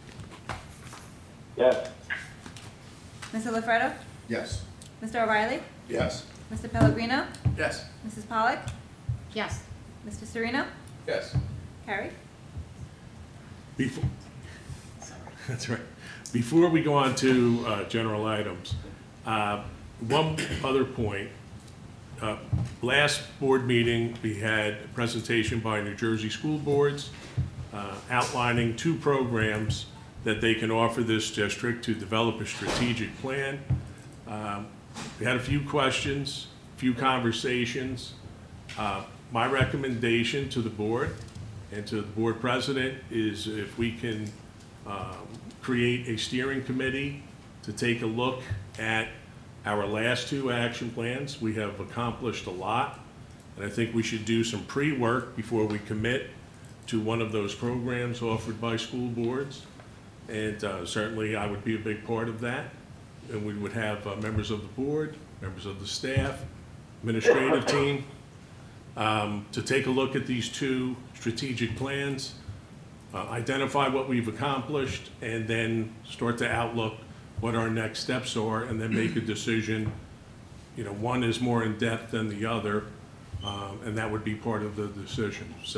Yes. Mr. LaFredo? Yes. Mr. O'Reilly? Yes. Mr. Pellegrino? Yes. Mrs. Pollak? Yes. Mr. Serino? Yes. Carried. Before, that's right. Before we go on to general items, one other point. Last board meeting, we had a presentation by New Jersey school boards outlining 2 programs that they can offer this district to develop a strategic plan. We had a few questions, a few conversations. My recommendation to the board and to the board president is if we can create a steering committee to take a look at our last 2 action plans. We have accomplished a lot, and I think we should do some pre-work before we commit to one of those programs offered by school boards. And certainly I would be a big part of that. And we would have members of the board, members of the staff, administrative team, to take a look at these 2 strategic plans, identify what we've accomplished, and then start to outlook what our next steps are, and then make a decision. You know, one is more in depth than the other, and that would be part of the decision. So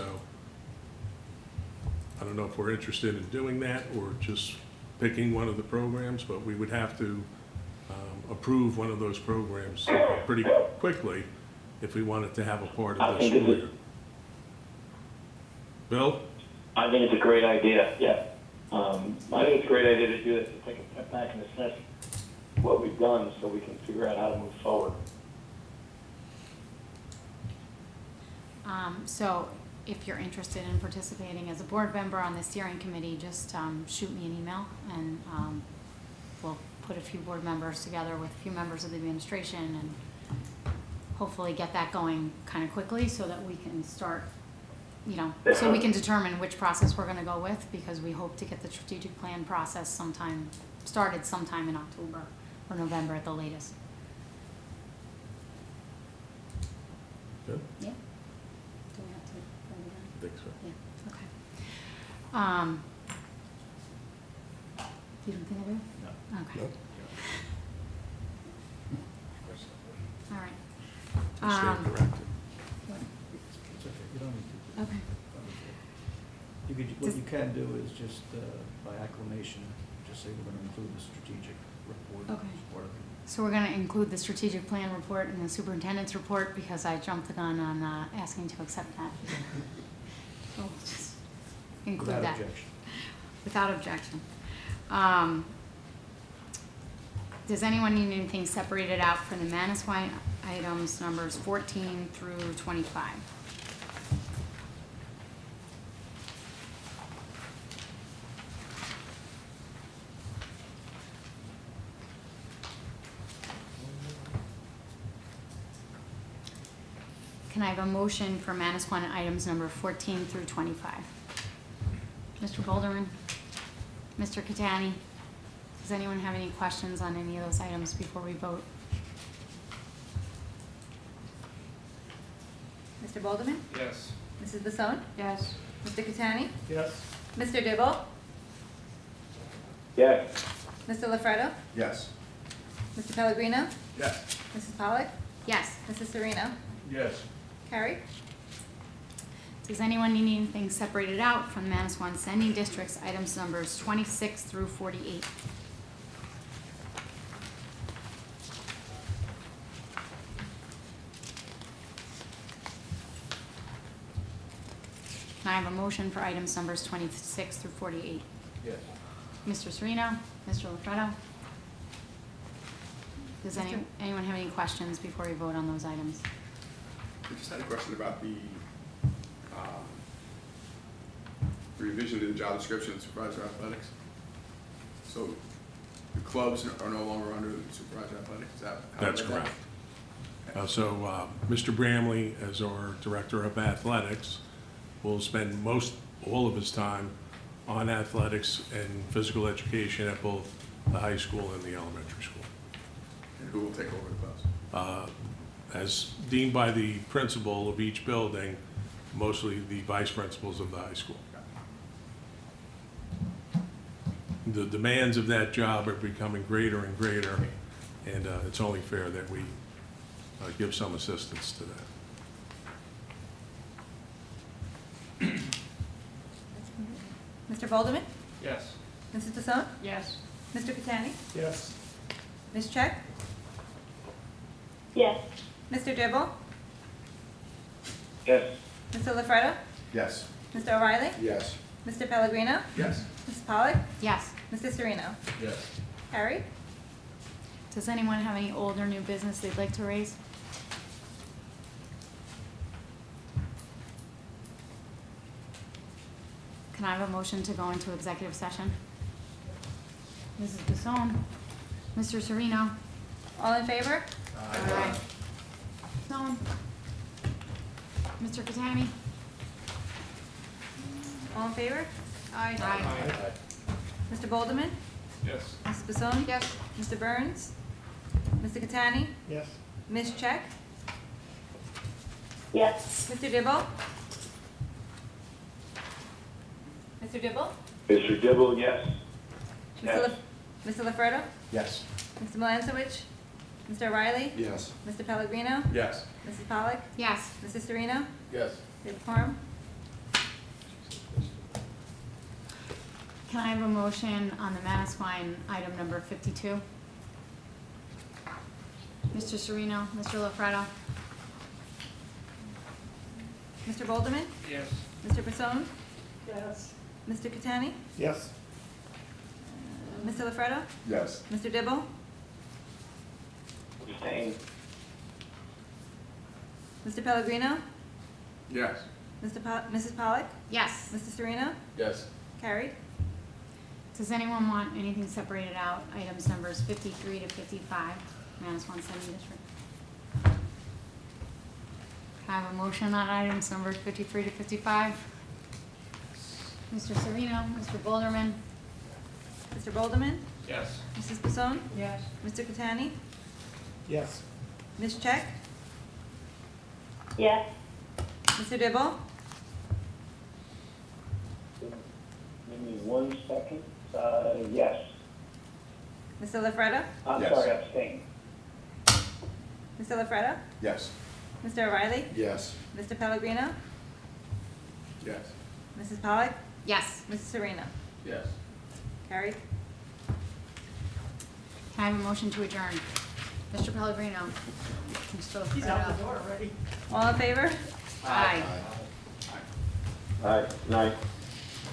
I don't know if we're interested in doing that or just picking one of the programs, but we would have to approve one of those programs pretty quickly if we wanted to have a part of this school year. Bill? I think it's a great idea, yeah. I think it's a great idea to do this, to take a step back and assess what we've done so we can figure out how to move forward. So if you're interested in participating as a board member on the steering committee, just shoot me an email and we'll put a few board members together with a few members of the administration and hopefully get that going kind of quickly so that we can start, you know, so we can determine which process we're gonna go with, because we hope to get the strategic plan process started sometime in October or November at the latest. Good? Yeah. Do we have to vote again? I think so. Yeah, okay. You don't think I do? No. Okay. Nope. All right. Stand corrected. It's okay, you don't need to. Okay. You could, what Does- you can do is just, by acclamation, just say we're gonna include the strategic report Okay. as part of it. So we're gonna include the strategic plan report and the superintendent's report because I jumped the gun on, asking to accept that. We'll just include Without that. objection. Without objection. Does anyone need anything separated out for the Manasquine items numbers 14 through 25? Can I have a motion for Manasquine items number 14 through 25? Mr. Bolderman? Mr. Catani? Does anyone have any questions on any of those items before we vote? Mr. Bolderman? Yes. Mrs. Basone? Yes. Mr. Catani? Yes. Mr. Dibble? Yes. Mr. LaFredo? Yes. Mr. Pellegrino? Yes. Mrs. Pollock? Yes. Mrs. Sereno? Yes. Carried. Does anyone need anything separated out from the Manasquan sending districts, items numbers 26 through 48? Can I have a motion for items numbers 26 through 48? Yes. Mr. Sereno, Mr. LaFredo? Does Mr. anyone have any questions before we vote on those items? I just had a question about the revision to the job description of supervisor athletics. So the clubs are no longer under the supervisor athletics, is that? how I That's read that? correct. So Mr. Bramley, as our Director of Athletics, will spend all of his time on athletics and physical education at both the high school and the elementary school. And who will take over the post? As deemed by the principal of each building, mostly the vice principals of the high school. The demands of that job are becoming greater and greater, and it's only fair that we give some assistance to that. Mr. Bolderman? Yes. Mrs. Basone? Yes. Mr. Catani? Yes. Ms. Check? Yes. Mr. Dibble? Yes. Mr. LaFredo? Yes. Mr. O'Reilly? Yes. Mr. Pellegrino? Yes. Mrs. Pollock? Yes. Mr. Sereno? Yes. Carried. Does anyone have any old or new business they'd like to raise? Can I have a motion to go into executive session? Mrs. Basone? Mr. Sereno? All in favor? Aye. Basone? Mr. Catani? All in favor? Aye. Mr. Bolderman? Yes. Mrs. Basone? Yes. Mr. Burns? Mr. Catani? Yes. Ms. Check? Yes. Mr. Dibble? Mr. Dibble? Mr. Dibble, yes. Mr. Mr. LaFredo? Yes. Mr. Melanzowitz? Mr. O'Reilly? Yes. Mr. Pellegrino? Yes. Mrs. Pollock? Yes. Mrs. Sereno? Yes. We have quorum. Can I have a motion on the Manasquine item number 52? Mr. Sereno, Mr. LaFredo? Mr. Bolderman? Yes. Mr. Basone? Yes. Mr. Catani? Yes. Mr. LaFredo? Yes. Mr. Dibble? Abstain. Mr. Pellegrino? Yes. Mrs. Pollock? Yes. Mr. Sereno? Yes. Carried. Does anyone want anything separated out, items numbers 53 to 55, Manasquan Zoning District? Can I have a motion on items numbers 53 to 55? Mr. Sereno, Mr. Boulderman, Mr. Bolderman? Yes. Mrs. Pasone? Yes. Mr. Catani? Yes. Ms. Check? Yes. Mr. Dibble? Give me 1 second. Yes. Mr. LaFreda? I'm Yes. sorry, abstain. Mr. LaFreda? Yes. Mr. O'Reilly? Yes. Mr. Pellegrino? Yes. Mrs. Pollak? yes. Mrs. Serena? Yes. Carried. Can I have a motion to adjourn? Mr. Pellegrino? Mr. LaFreda? All in favor? Aye. All right, night.